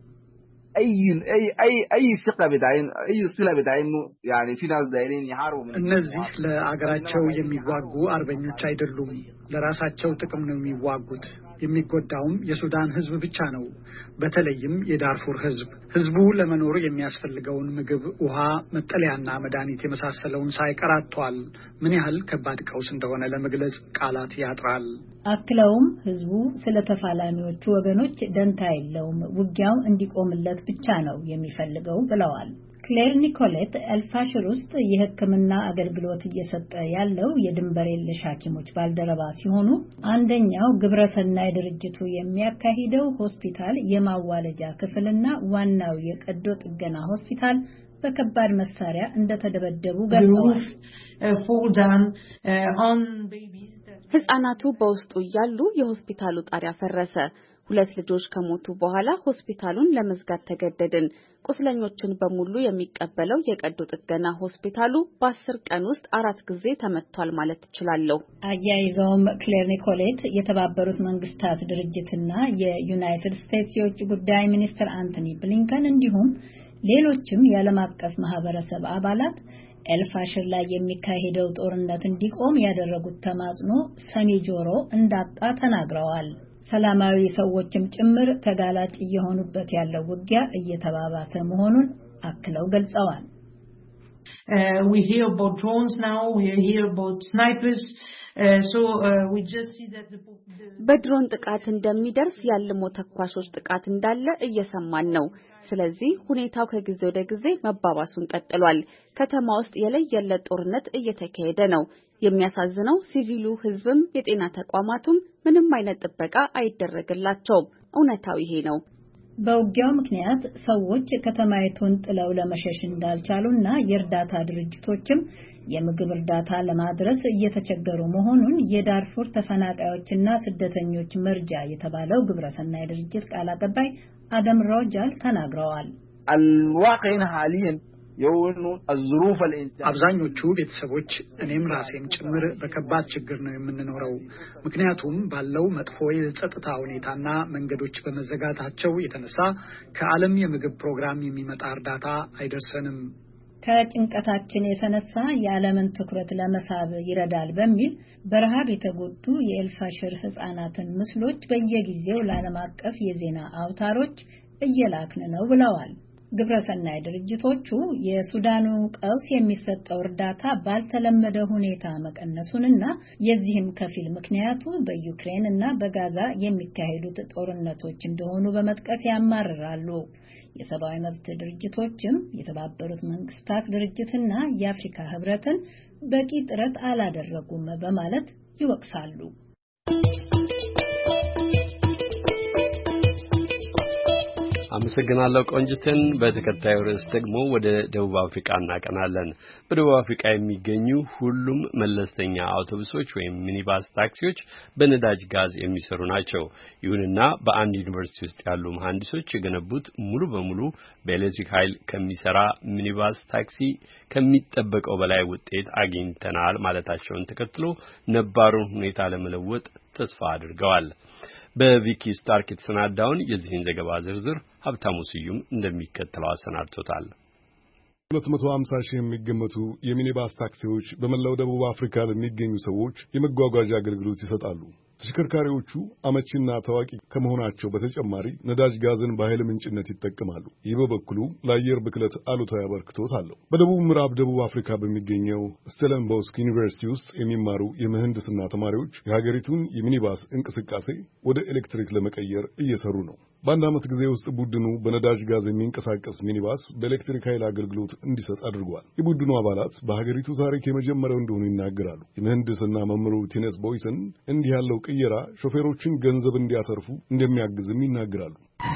اي اي اي اي ثقه بداين اي صله بداين يعني في ناس دايرين يحاربوا من እነዚህ ለአገራቸው የሚዋጉ አርበኞች አይደሉም። ለራሳቸው ጥቅም ነው የሚዋጉት። የሚጎዳውም የሱዳን ህዝብ ብቻ ነው። በተለይም የዳርፉር ህዝብ ህዝቡ ለመኖር የሚያስፈልገውን ምግብ፣ ውሃ፣ መጠለያና መድኃኒት የመሳሰለውን ሳይቀራቷል። ምን ያህል ከባድ ቀውስ እንደሆነ ለመግለጽ ቃላት ያጥራል። አክለውም ህዝቡ ስለ ተፋላሚዎቹ ወገኖች ደንታ የለውም፣ ውጊያው እንዲቆምለት ብቻ ነው የሚፈልገው ብለዋል። ክሌር ኒኮሌት ኤልፋሽር ውስጥ የሕክምና አገልግሎት እየሰጠ ያለው የድንበር የለሽ ሐኪሞች ባልደረባ ሲሆኑ አንደኛው ግብረሰናይ ድርጅቱ የሚያካሂደው ሆስፒታል የማዋለጃ ክፍልና ዋናው የቀዶ ጥገና ሆስፒታል በከባድ መሳሪያ እንደተደበደቡ ገልጸዋል። ህፃናቱ በውስጡ ያሉ የሆስፒታሉ ጣሪያ ፈረሰ። ሁለት ልጆች ከሞቱ በኋላ ሆስፒታሉን ለመዝጋት ተገደድን። ቁስለኞችን በሙሉ የሚቀበለው የቀዶ ጥገና ሆስፒታሉ በአስር ቀን ውስጥ አራት ጊዜ ተመቷል ማለት እችላለሁ። አያይዘውም ክሌር ኒኮሌት የተባበሩት መንግስታት ድርጅትና የዩናይትድ ስቴትስ የውጭ ጉዳይ ሚኒስትር አንቶኒ ብሊንከን እንዲሁም ሌሎችም የዓለም አቀፍ ማህበረሰብ አባላት ኤልፋሽር ላይ የሚካሄደው ጦርነት እንዲቆም ያደረጉት ተማጽኖ ሰሚ ጆሮ እንዳጣ ተናግረዋል። ሰላማዊ ሰዎችም ጭምር ተጋላጭ እየሆኑበት ያለው ውጊያ እየተባባሰ መሆኑን አክለው ገልጸዋል። we hear about drones now, we hear about snipers, uh, so uh, we just see that the በድሮን ጥቃት እንደሚደርስ ያልሞ ተኳሾች ጥቃት እንዳለ እየሰማን ነው። ስለዚህ ሁኔታው ከጊዜ ወደ ጊዜ መባባሱን ቀጥሏል። ከተማ ውስጥ የለየለት ጦርነት እየተካሄደ ነው። የሚያሳዝነው ሲቪሉ ህዝብም የጤና ተቋማቱም ምንም አይነት ጥበቃ አይደረግላቸውም። እውነታው ይሄ ነው። በውጊያው ምክንያት ሰዎች ከተማይቱን ጥለው ለመሸሽ እንዳልቻሉና የእርዳታ ድርጅቶችም የምግብ እርዳታ ለማድረስ እየተቸገሩ መሆኑን የዳርፉር ተፈናቃዮችና ስደተኞች መርጃ የተባለው ግብረሰናይ ድርጅት ቃል አቀባይ አደም ሮጃል ተናግረዋል። الواقع حاليا የሆኑ الظروف الانسان አብዛኞቹ ቤተሰቦች እኔም ራሴም ጭምር በከባድ ችግር ነው የምንኖረው። ምክንያቱም ባለው መጥፎ የጸጥታ ሁኔታና መንገዶች በመዘጋታቸው የተነሳ ከዓለም የምግብ ፕሮግራም የሚመጣ እርዳታ አይደርሰንም። ከጭንቀታችን የተነሳ የዓለምን ትኩረት ለመሳብ ይረዳል በሚል በረሃብ የተጎዱ የኤልፋሽር ህፃናትን ምስሎች በየጊዜው ለዓለም አቀፍ የዜና አውታሮች እየላክን ነው ብለዋል። ግብረሰናይ ድርጅቶቹ የሱዳኑ ቀውስ የሚሰጠው እርዳታ ባልተለመደ ሁኔታ መቀነሱንና የዚህም ከፊል ምክንያቱ በዩክሬን እና በጋዛ የሚካሄዱት ጦርነቶች እንደሆኑ በመጥቀስ ያማርራሉ። የሰብአዊ መብት ድርጅቶችም የተባበሩት መንግስታት ድርጅትና የአፍሪካ ህብረትን በቂ ጥረት አላደረጉም በማለት ይወቅሳሉ። አመሰግናለሁ ቆንጅትን። በተከታዩ ርዕስ ደግሞ ወደ ደቡብ አፍሪካ እናቀናለን። በደቡብ አፍሪካ የሚገኙ ሁሉም መለስተኛ አውቶቡሶች ወይም ሚኒባስ ታክሲዎች በነዳጅ ጋዝ የሚሰሩ ናቸው። ይሁንና በአንድ ዩኒቨርሲቲ ውስጥ ያሉ መሐንዲሶች የገነቡት ሙሉ በሙሉ በኤሌክትሪክ ኃይል ከሚሰራ ሚኒባስ ታክሲ ከሚጠበቀው በላይ ውጤት አግኝተናል ማለታቸውን ተከትሎ ነባሩን ሁኔታ ለመለወጥ ተስፋ አድርገዋል። በቪኪ ስታርክ የተሰናዳውን የዚህን ዘገባ ዝርዝር ሀብታሙ ስዩም እንደሚከተለው አሰናድቶታል። ሁለት መቶ ሃምሳ ሺህ የሚገመቱ የሚኒባስ ታክሲዎች በመላው ደቡብ አፍሪካ ለሚገኙ ሰዎች የመጓጓዣ አገልግሎት ይሰጣሉ። ተሽከርካሪዎቹ አመቺና ታዋቂ ከመሆናቸው በተጨማሪ ነዳጅ ጋዝን በኃይል ምንጭነት ይጠቀማሉ። ይህ በበኩሉ ለአየር ብክለት አሉታዊ አበርክቶት አለው። በደቡብ ምዕራብ ደቡብ አፍሪካ በሚገኘው ስቴለንቦስክ ዩኒቨርሲቲ ውስጥ የሚማሩ የምህንድስና ተማሪዎች የሀገሪቱን የሚኒባስ እንቅስቃሴ ወደ ኤሌክትሪክ ለመቀየር እየሰሩ ነው። በአንድ ዓመት ጊዜ ውስጥ ቡድኑ በነዳጅ ጋዝ የሚንቀሳቀስ ሚኒባስ በኤሌክትሪክ ኃይል አገልግሎት እንዲሰጥ አድርጓል። የቡድኑ አባላት በሀገሪቱ ታሪክ የመጀመሪያው እንደሆኑ ይናገራሉ። የምህንድስና መምህሩ ቲነስ ቦይሰን እንዲህ ያለው ቅየራ ሾፌሮችን ገንዘብ እንዲያተርፉ እንደሚያግዝም ይናገራሉ።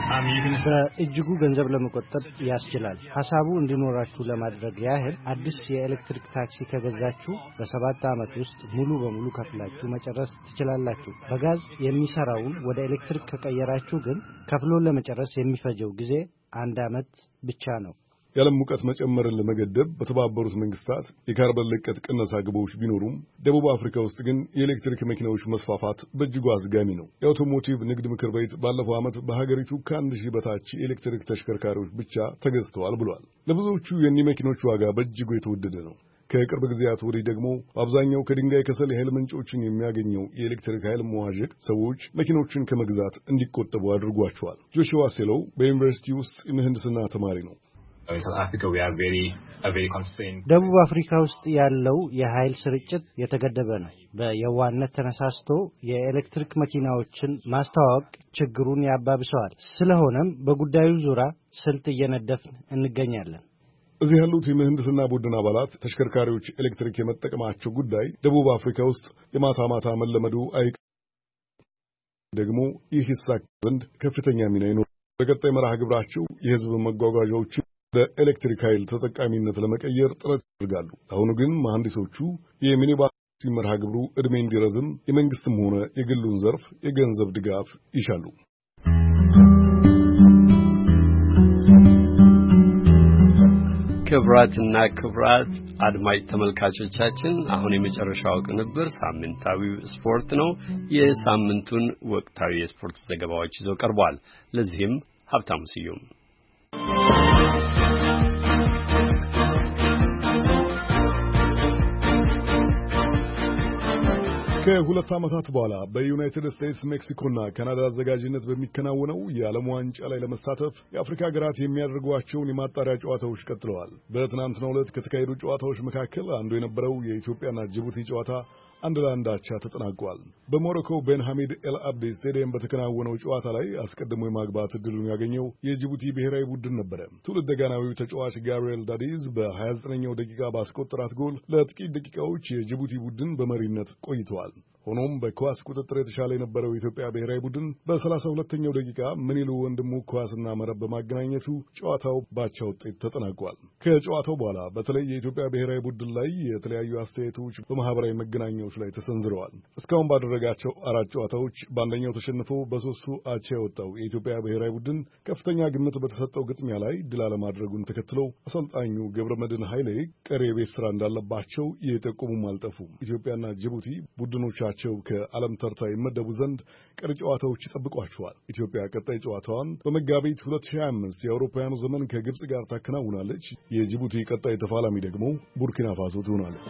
በእጅጉ ገንዘብ ለመቆጠብ ያስችላል። ሐሳቡ እንዲኖራችሁ ለማድረግ ያህል አዲስ የኤሌክትሪክ ታክሲ ከገዛችሁ በሰባት ዓመት ውስጥ ሙሉ በሙሉ ከፍላችሁ መጨረስ ትችላላችሁ። በጋዝ የሚሰራውን ወደ ኤሌክትሪክ ከቀየራችሁ ግን ከፍሎ ለመጨረስ የሚፈጀው ጊዜ አንድ ዓመት ብቻ ነው። የዓለም ሙቀት መጨመርን ለመገደብ በተባበሩት መንግስታት የካርበን ልቀት ቅነሳ ግቦች ቢኖሩም ደቡብ አፍሪካ ውስጥ ግን የኤሌክትሪክ መኪናዎች መስፋፋት በእጅጉ አስጋሚ ነው። የአውቶሞቲቭ ንግድ ምክር ቤት ባለፈው ዓመት በሀገሪቱ ከአንድ ሺህ በታች የኤሌክትሪክ ተሽከርካሪዎች ብቻ ተገዝተዋል ብሏል። ለብዙዎቹ የእኒህ መኪኖች ዋጋ በእጅጉ የተወደደ ነው። ከቅርብ ጊዜያት ወዲህ ደግሞ አብዛኛው ከድንጋይ ከሰል የኃይል ምንጮችን የሚያገኘው የኤሌክትሪክ ኃይል መዋዠቅ ሰዎች መኪኖችን ከመግዛት እንዲቆጠቡ አድርጓቸዋል። ጆሹዋ ሴሎው በዩኒቨርሲቲ ውስጥ የምህንድስና ተማሪ ነው። ደቡብ አፍሪካ ውስጥ ያለው የኃይል ስርጭት የተገደበ ነው። በየዋነት ተነሳስቶ የኤሌክትሪክ መኪናዎችን ማስተዋወቅ ችግሩን ያባብሰዋል። ስለሆነም በጉዳዩ ዙሪያ ስልት እየነደፍን እንገኛለን። እዚህ ያሉት የምህንድስና ቡድን አባላት ተሽከርካሪዎች ኤሌክትሪክ የመጠቀማቸው ጉዳይ ደቡብ አፍሪካ ውስጥ የማታ ማታ መለመዱ አይቀርም። ደግሞ ይህ ይሳካ ዘንድ ከፍተኛ ሚና ይኖራል። በቀጣይ መርሃ ግብራቸው የህዝብ መጓጓዣዎችን በኤሌክትሪክ ኃይል ተጠቃሚነት ለመቀየር ጥረት ያደርጋሉ። አሁን ግን መሐንዲሶቹ የሚኒባስ መርሃ ግብሩ ዕድሜ እንዲረዝም የመንግስትም ሆነ የግሉን ዘርፍ የገንዘብ ድጋፍ ይሻሉ። ክብራትና ክብራት አድማጭ ተመልካቾቻችን አሁን የመጨረሻው ቅንብር ሳምንታዊው ስፖርት ነው። የሳምንቱን ወቅታዊ የስፖርት ዘገባዎች ይዞ ቀርቧል። ለዚህም ሀብታሙ ስዩም ከሁለት ዓመታት በኋላ በዩናይትድ ስቴትስ ሜክሲኮና ካናዳ አዘጋጅነት በሚከናወነው የዓለም ዋንጫ ላይ ለመሳተፍ የአፍሪካ ሀገራት የሚያደርጓቸውን የማጣሪያ ጨዋታዎች ቀጥለዋል። በትናንትናው ዕለት ከተካሄዱ ጨዋታዎች መካከል አንዱ የነበረው የኢትዮጵያና ጅቡቲ ጨዋታ አንድ ለአንድ አቻ ተጠናቋል። በሞሮኮ ቤን ሐሚድ ኤል አብዲ ስቴዲየም በተከናወነው ጨዋታ ላይ አስቀድሞ የማግባት ዕድሉን ያገኘው የጅቡቲ ብሔራዊ ቡድን ነበረ። ትውልደ ጋናዊው ተጫዋች ጋብሪኤል ዳዲዝ በሀያ ዘጠነኛው ደቂቃ ባስቆጠራት ጎል ለጥቂት ደቂቃዎች የጅቡቲ ቡድን በመሪነት ቆይተዋል። ሆኖም በኳስ ቁጥጥር የተሻለ የነበረው የኢትዮጵያ ብሔራዊ ቡድን በሰላሳ ሁለተኛው ደቂቃ ምንይሉ ወንድሙ ኳስና መረብ በማገናኘቱ ጨዋታው ባቻ ውጤት ተጠናቋል። ከጨዋታው በኋላ በተለይ የኢትዮጵያ ብሔራዊ ቡድን ላይ የተለያዩ አስተያየቶች በማህበራዊ መገናኛዎች ላይ ተሰንዝረዋል። እስካሁን ባደረጋቸው አራት ጨዋታዎች በአንደኛው ተሸንፎ በሶስቱ አቻ የወጣው የኢትዮጵያ ብሔራዊ ቡድን ከፍተኛ ግምት በተሰጠው ግጥሚያ ላይ ድል አለማድረጉን ተከትለው አሰልጣኙ ገብረመድህን ኃይሌ ቀሪ የቤት ስራ እንዳለባቸው የጠቆሙም አልጠፉም። ኢትዮጵያና ጅቡቲ ቡድኖቻቸው በበኩላቸው ከዓለም ተርታ ይመደቡ ዘንድ ቀሪ ጨዋታዎች ይጠብቋቸዋል። ኢትዮጵያ ቀጣይ ጨዋታዋን በመጋቢት ሁለት ሺህ ሃያ አምስት የአውሮፓውያኑ ዘመን ከግብጽ ጋር ታከናውናለች። የጅቡቲ ቀጣይ ተፋላሚ ደግሞ ቡርኪና ፋሶ ትሆናለች።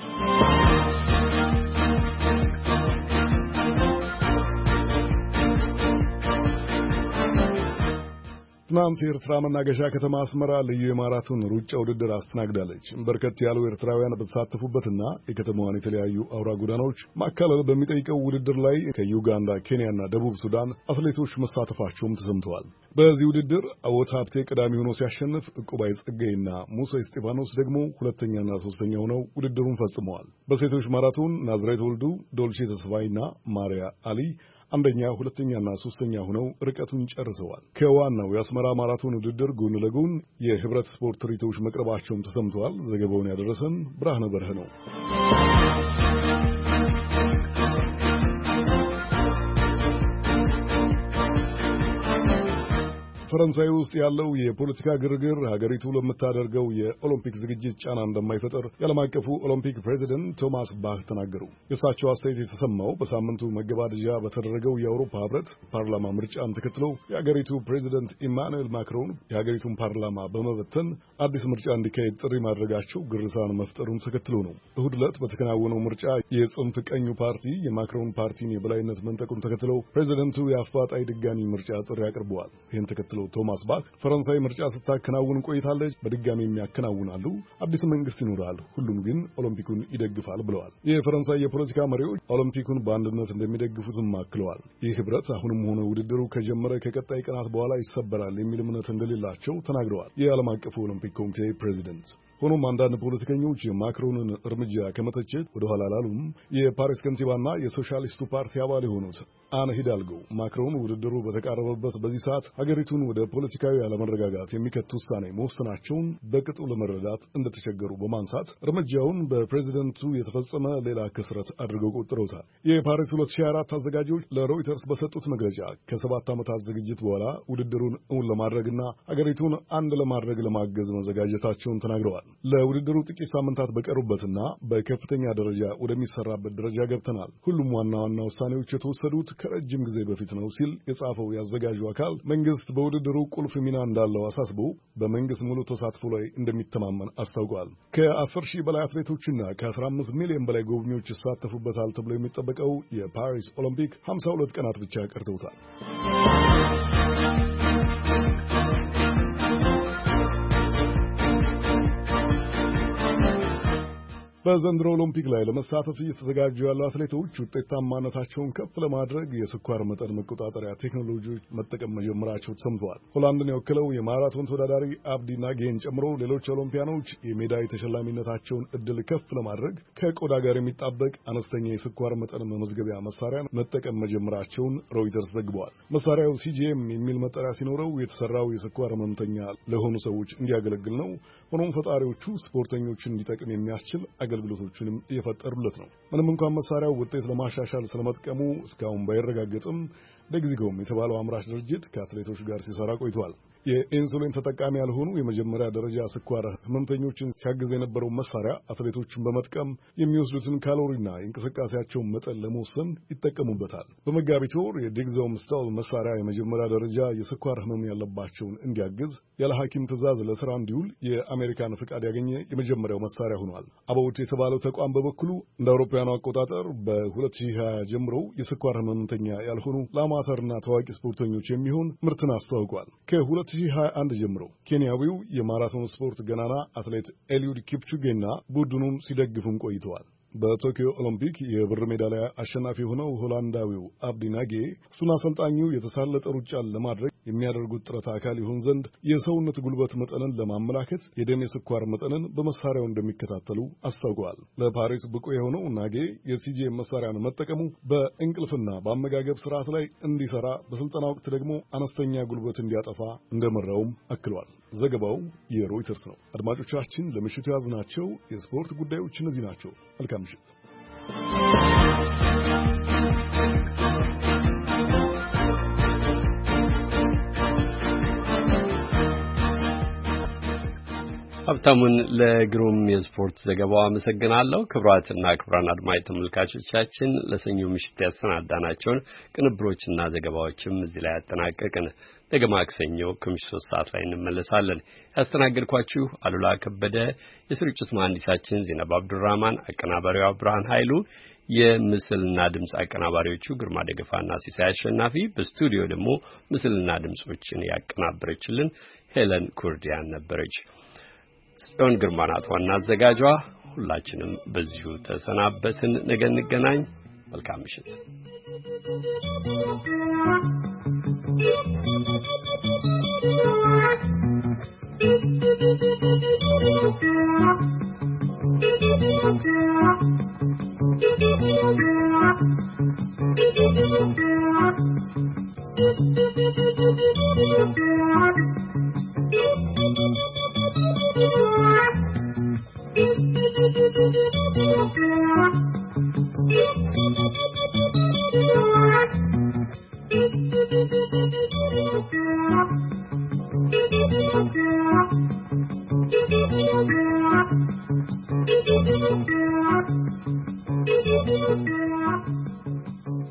ትናንት የኤርትራ መናገሻ ከተማ አስመራ ልዩ የማራቶን ሩጫ ውድድር አስተናግዳለች። በርከት ያሉ ኤርትራውያን በተሳተፉበትና የከተማዋን የተለያዩ አውራ ጎዳናዎች ማካለል በሚጠይቀው ውድድር ላይ ከዩጋንዳ፣ ኬንያና ደቡብ ሱዳን አትሌቶች መሳተፋቸውም ተሰምተዋል። በዚህ ውድድር አወት ሀብቴ ቀዳሚ ሆኖ ሲያሸንፍ፣ ዕቁባይ ጸጋይና ሙሳ እስጢፋኖስ ደግሞ ሁለተኛና ሶስተኛ ሆነው ውድድሩን ፈጽመዋል። በሴቶች ማራቶን ናዝሬት ወልዱ፣ ዶልቼ ተስፋይና ማሪያ አሊ አንደኛ ሁለተኛና ሶስተኛ ሆነው ርቀቱን ጨርሰዋል። ከዋናው የአስመራ ማራቶን ውድድር ጎን ለጎን የህብረት ስፖርት ትርኢቶች መቅረባቸውም ተሰምተዋል። ዘገባውን ያደረሰን ብርሃነ በርህ ነው። ፈረንሳይ ውስጥ ያለው የፖለቲካ ግርግር ሀገሪቱ ለምታደርገው የኦሎምፒክ ዝግጅት ጫና እንደማይፈጠር የዓለም አቀፉ ኦሎምፒክ ፕሬዚደንት ቶማስ ባህ ተናገሩ። የእሳቸው አስተያየት የተሰማው በሳምንቱ መገባደጃ በተደረገው የአውሮፓ ህብረት ፓርላማ ምርጫን ተከትሎ የሀገሪቱ ፕሬዚደንት ኢማኑኤል ማክሮን የሀገሪቱን ፓርላማ በመበተን አዲስ ምርጫ እንዲካሄድ ጥሪ ማድረጋቸው ግርሳን መፍጠሩን ተከትሎ ነው። እሁድ ዕለት በተከናወነው ምርጫ የጽንፍ ቀኙ ፓርቲ የማክሮን ፓርቲን የበላይነት መንጠቁን ተከትሎ ፕሬዚደንቱ የአፋጣኝ ድጋሚ ምርጫ ጥሪ አቅርበዋል። ይህን ተከትሎ ቶማስ ባክ ፈረንሳይ ምርጫ ስታከናውን ቆይታለች፣ በድጋሚ የሚያከናውናሉ፣ አዲስ መንግስት ይኖራል፣ ሁሉም ግን ኦሎምፒኩን ይደግፋል ብለዋል። የፈረንሳይ የፖለቲካ መሪዎች ኦሎምፒኩን በአንድነት እንደሚደግፉትም አክለዋል። ይህ ህብረት አሁንም ሆነ ውድድሩ ከጀመረ ከቀጣይ ቀናት በኋላ ይሰበራል የሚል እምነት እንደሌላቸው ተናግረዋል። የዓለም አቀፉ ኦሎምፒክ ኮሚቴ ፕሬዚደንት ሆኖም አንዳንድ ፖለቲከኞች የማክሮንን እርምጃ ከመተቸት ወደ ኋላ አላሉም። የፓሪስ ከንቲባና የሶሻሊስቱ ፓርቲ አባል የሆኑት አነ ሂዳልጎ ማክሮን ውድድሩ በተቃረበበት በዚህ ሰዓት ሀገሪቱን ወደ ፖለቲካዊ አለመረጋጋት የሚከት ውሳኔ መወሰናቸውን በቅጡ ለመረዳት እንደተቸገሩ በማንሳት እርምጃውን በፕሬዚደንቱ የተፈጸመ ሌላ ክስረት አድርገው ቆጥረውታል። የፓሪስ ሁለት ሺህ አራት አዘጋጆች ለሮይተርስ በሰጡት መግለጫ ከሰባት ዓመታት ዝግጅት በኋላ ውድድሩን እውን ለማድረግና ሀገሪቱን አንድ ለማድረግ ለማገዝ መዘጋጀታቸውን ተናግረዋል። ለውድድሩ ጥቂት ሳምንታት በቀሩበትና በከፍተኛ ደረጃ ወደሚሰራበት ደረጃ ገብተናል። ሁሉም ዋና ዋና ውሳኔዎች የተወሰዱት ከረጅም ጊዜ በፊት ነው ሲል የጻፈው ያዘጋጁ አካል መንግስት በውድድሩ ቁልፍ ሚና እንዳለው አሳስቦ በመንግስት ሙሉ ተሳትፎ ላይ እንደሚተማመን አስታውቋል። ከአስር ሺህ በላይ አትሌቶችና ከአስራ አምስት ሚሊዮን በላይ ጎብኚዎች ይሳተፉበታል ተብሎ የሚጠበቀው የፓሪስ ኦሎምፒክ ሀምሳ ሁለት ቀናት ብቻ ቀርተውታል። በዘንድሮ ኦሎምፒክ ላይ ለመሳተፍ እየተዘጋጁ ያሉ አትሌቶች ውጤታማነታቸውን ከፍ ለማድረግ የስኳር መጠን መቆጣጠሪያ ቴክኖሎጂዎች መጠቀም መጀመራቸው ተሰምተዋል። ሆላንድን የወክለው የማራቶን ተወዳዳሪ አብዲ ናጌን ጨምሮ ሌሎች ኦሎምፒያኖች የሜዳይ ተሸላሚነታቸውን እድል ከፍ ለማድረግ ከቆዳ ጋር የሚጣበቅ አነስተኛ የስኳር መጠን መመዝገቢያ መሳሪያን መጠቀም መጀመራቸውን ሮይተርስ ዘግበዋል። መሳሪያው ሲጂኤም የሚል መጠሪያ ሲኖረው የተሰራው የስኳር ህመምተኛ ለሆኑ ሰዎች እንዲያገለግል ነው። ሆኖም ፈጣሪዎቹ ስፖርተኞችን እንዲጠቅም የሚያስችል አገልግሎቶችንም እየፈጠሩለት ነው። ምንም እንኳን መሳሪያው ውጤት ለማሻሻል ስለመጥቀሙ እስካሁን ባይረጋገጥም ደግዚጎም የተባለው አምራች ድርጅት ከአትሌቶች ጋር ሲሰራ ቆይቷል። የኢንሱሊን ተጠቃሚ ያልሆኑ የመጀመሪያ ደረጃ ስኳር ህመምተኞችን ሲያግዝ የነበረው መሳሪያ አትሌቶችን በመጥቀም የሚወስዱትን ካሎሪና የእንቅስቃሴያቸውን መጠን ለመወሰን ይጠቀሙበታል። በመጋቢት ወር የዲግዞም ስታል መሳሪያ የመጀመሪያ ደረጃ የስኳር ህመም ያለባቸውን እንዲያግዝ ያለ ሐኪም ትዕዛዝ ለስራ እንዲውል የአሜሪካን ፍቃድ ያገኘ የመጀመሪያው መሳሪያ ሆኗል። አባውት የተባለው ተቋም በበኩሉ እንደ አውሮፓውያኑ አቆጣጠር በሁለት ሺህ ሀያ ጀምሮ የስኳር ህመምተኛ ያልሆኑ ለአማተርና ታዋቂ ስፖርተኞች የሚሆን ምርትን አስተዋውቋል። ከሁለት ሺህ ሀያ አንድ ጀምሮ ኬንያዊው የማራቶን ስፖርት ገናና አትሌት ኤልዩድ ኪፕቹጌና ቡድኑን ሲደግፉም ቆይተዋል። በቶኪዮ ኦሎምፒክ የብር ሜዳሊያ አሸናፊ የሆነው ሆላንዳዊው አብዲ ናጌ እሱና አሰልጣኙ የተሳለጠ ሩጫን ለማድረግ የሚያደርጉት ጥረት አካል ይሆን ዘንድ የሰውነት ጉልበት መጠንን ለማመላከት የደም የስኳር መጠንን በመሳሪያው እንደሚከታተሉ አስታውቀዋል። ለፓሪስ ብቁ የሆነው ናጌ የሲጂኤም መሳሪያን መጠቀሙ በእንቅልፍና በአመጋገብ ስርዓት ላይ እንዲሰራ፣ በስልጠና ወቅት ደግሞ አነስተኛ ጉልበት እንዲያጠፋ እንደመራውም አክሏል። ዘገባው የሮይተርስ ነው። አድማጮቻችን ለምሽቱ ያዝናቸው የስፖርት ጉዳዮች እነዚህ ናቸው። መልካም ምሽት። ሀብታሙን ለግሩም የስፖርት ዘገባው አመሰግናለሁ። ክቡራትና ክቡራን አድማጭ ተመልካቾቻችን ለሰኞ ምሽት ያሰናዳናቸውን ቅንብሮችና ዘገባዎችም እዚህ ላይ አጠናቀቅን። ነገ ማክሰኞ ከምሽቱ ሶስት ሰዓት ላይ እንመለሳለን። ያስተናገድኳችሁ አሉላ ከበደ፣ የስርጭት መሐንዲሳችን ዜናብ አብዱራህማን፣ አቀናባሪዋ ብርሃን ኃይሉ፣ የምስልና ድምጽ አቀናባሪዎቹ ግርማ ደገፋና ሲሳይ አሸናፊ፣ በስቱዲዮ ደግሞ ምስልና ድምጾችን ያቀናበረችልን ሄለን ኩርዲያን ነበረች። ጽዮን ግርማ ናት ዋና አዘጋጇ። ሁላችንም በዚሁ ተሰናበትን። ነገ እንገናኝ። መልካም ምሽት።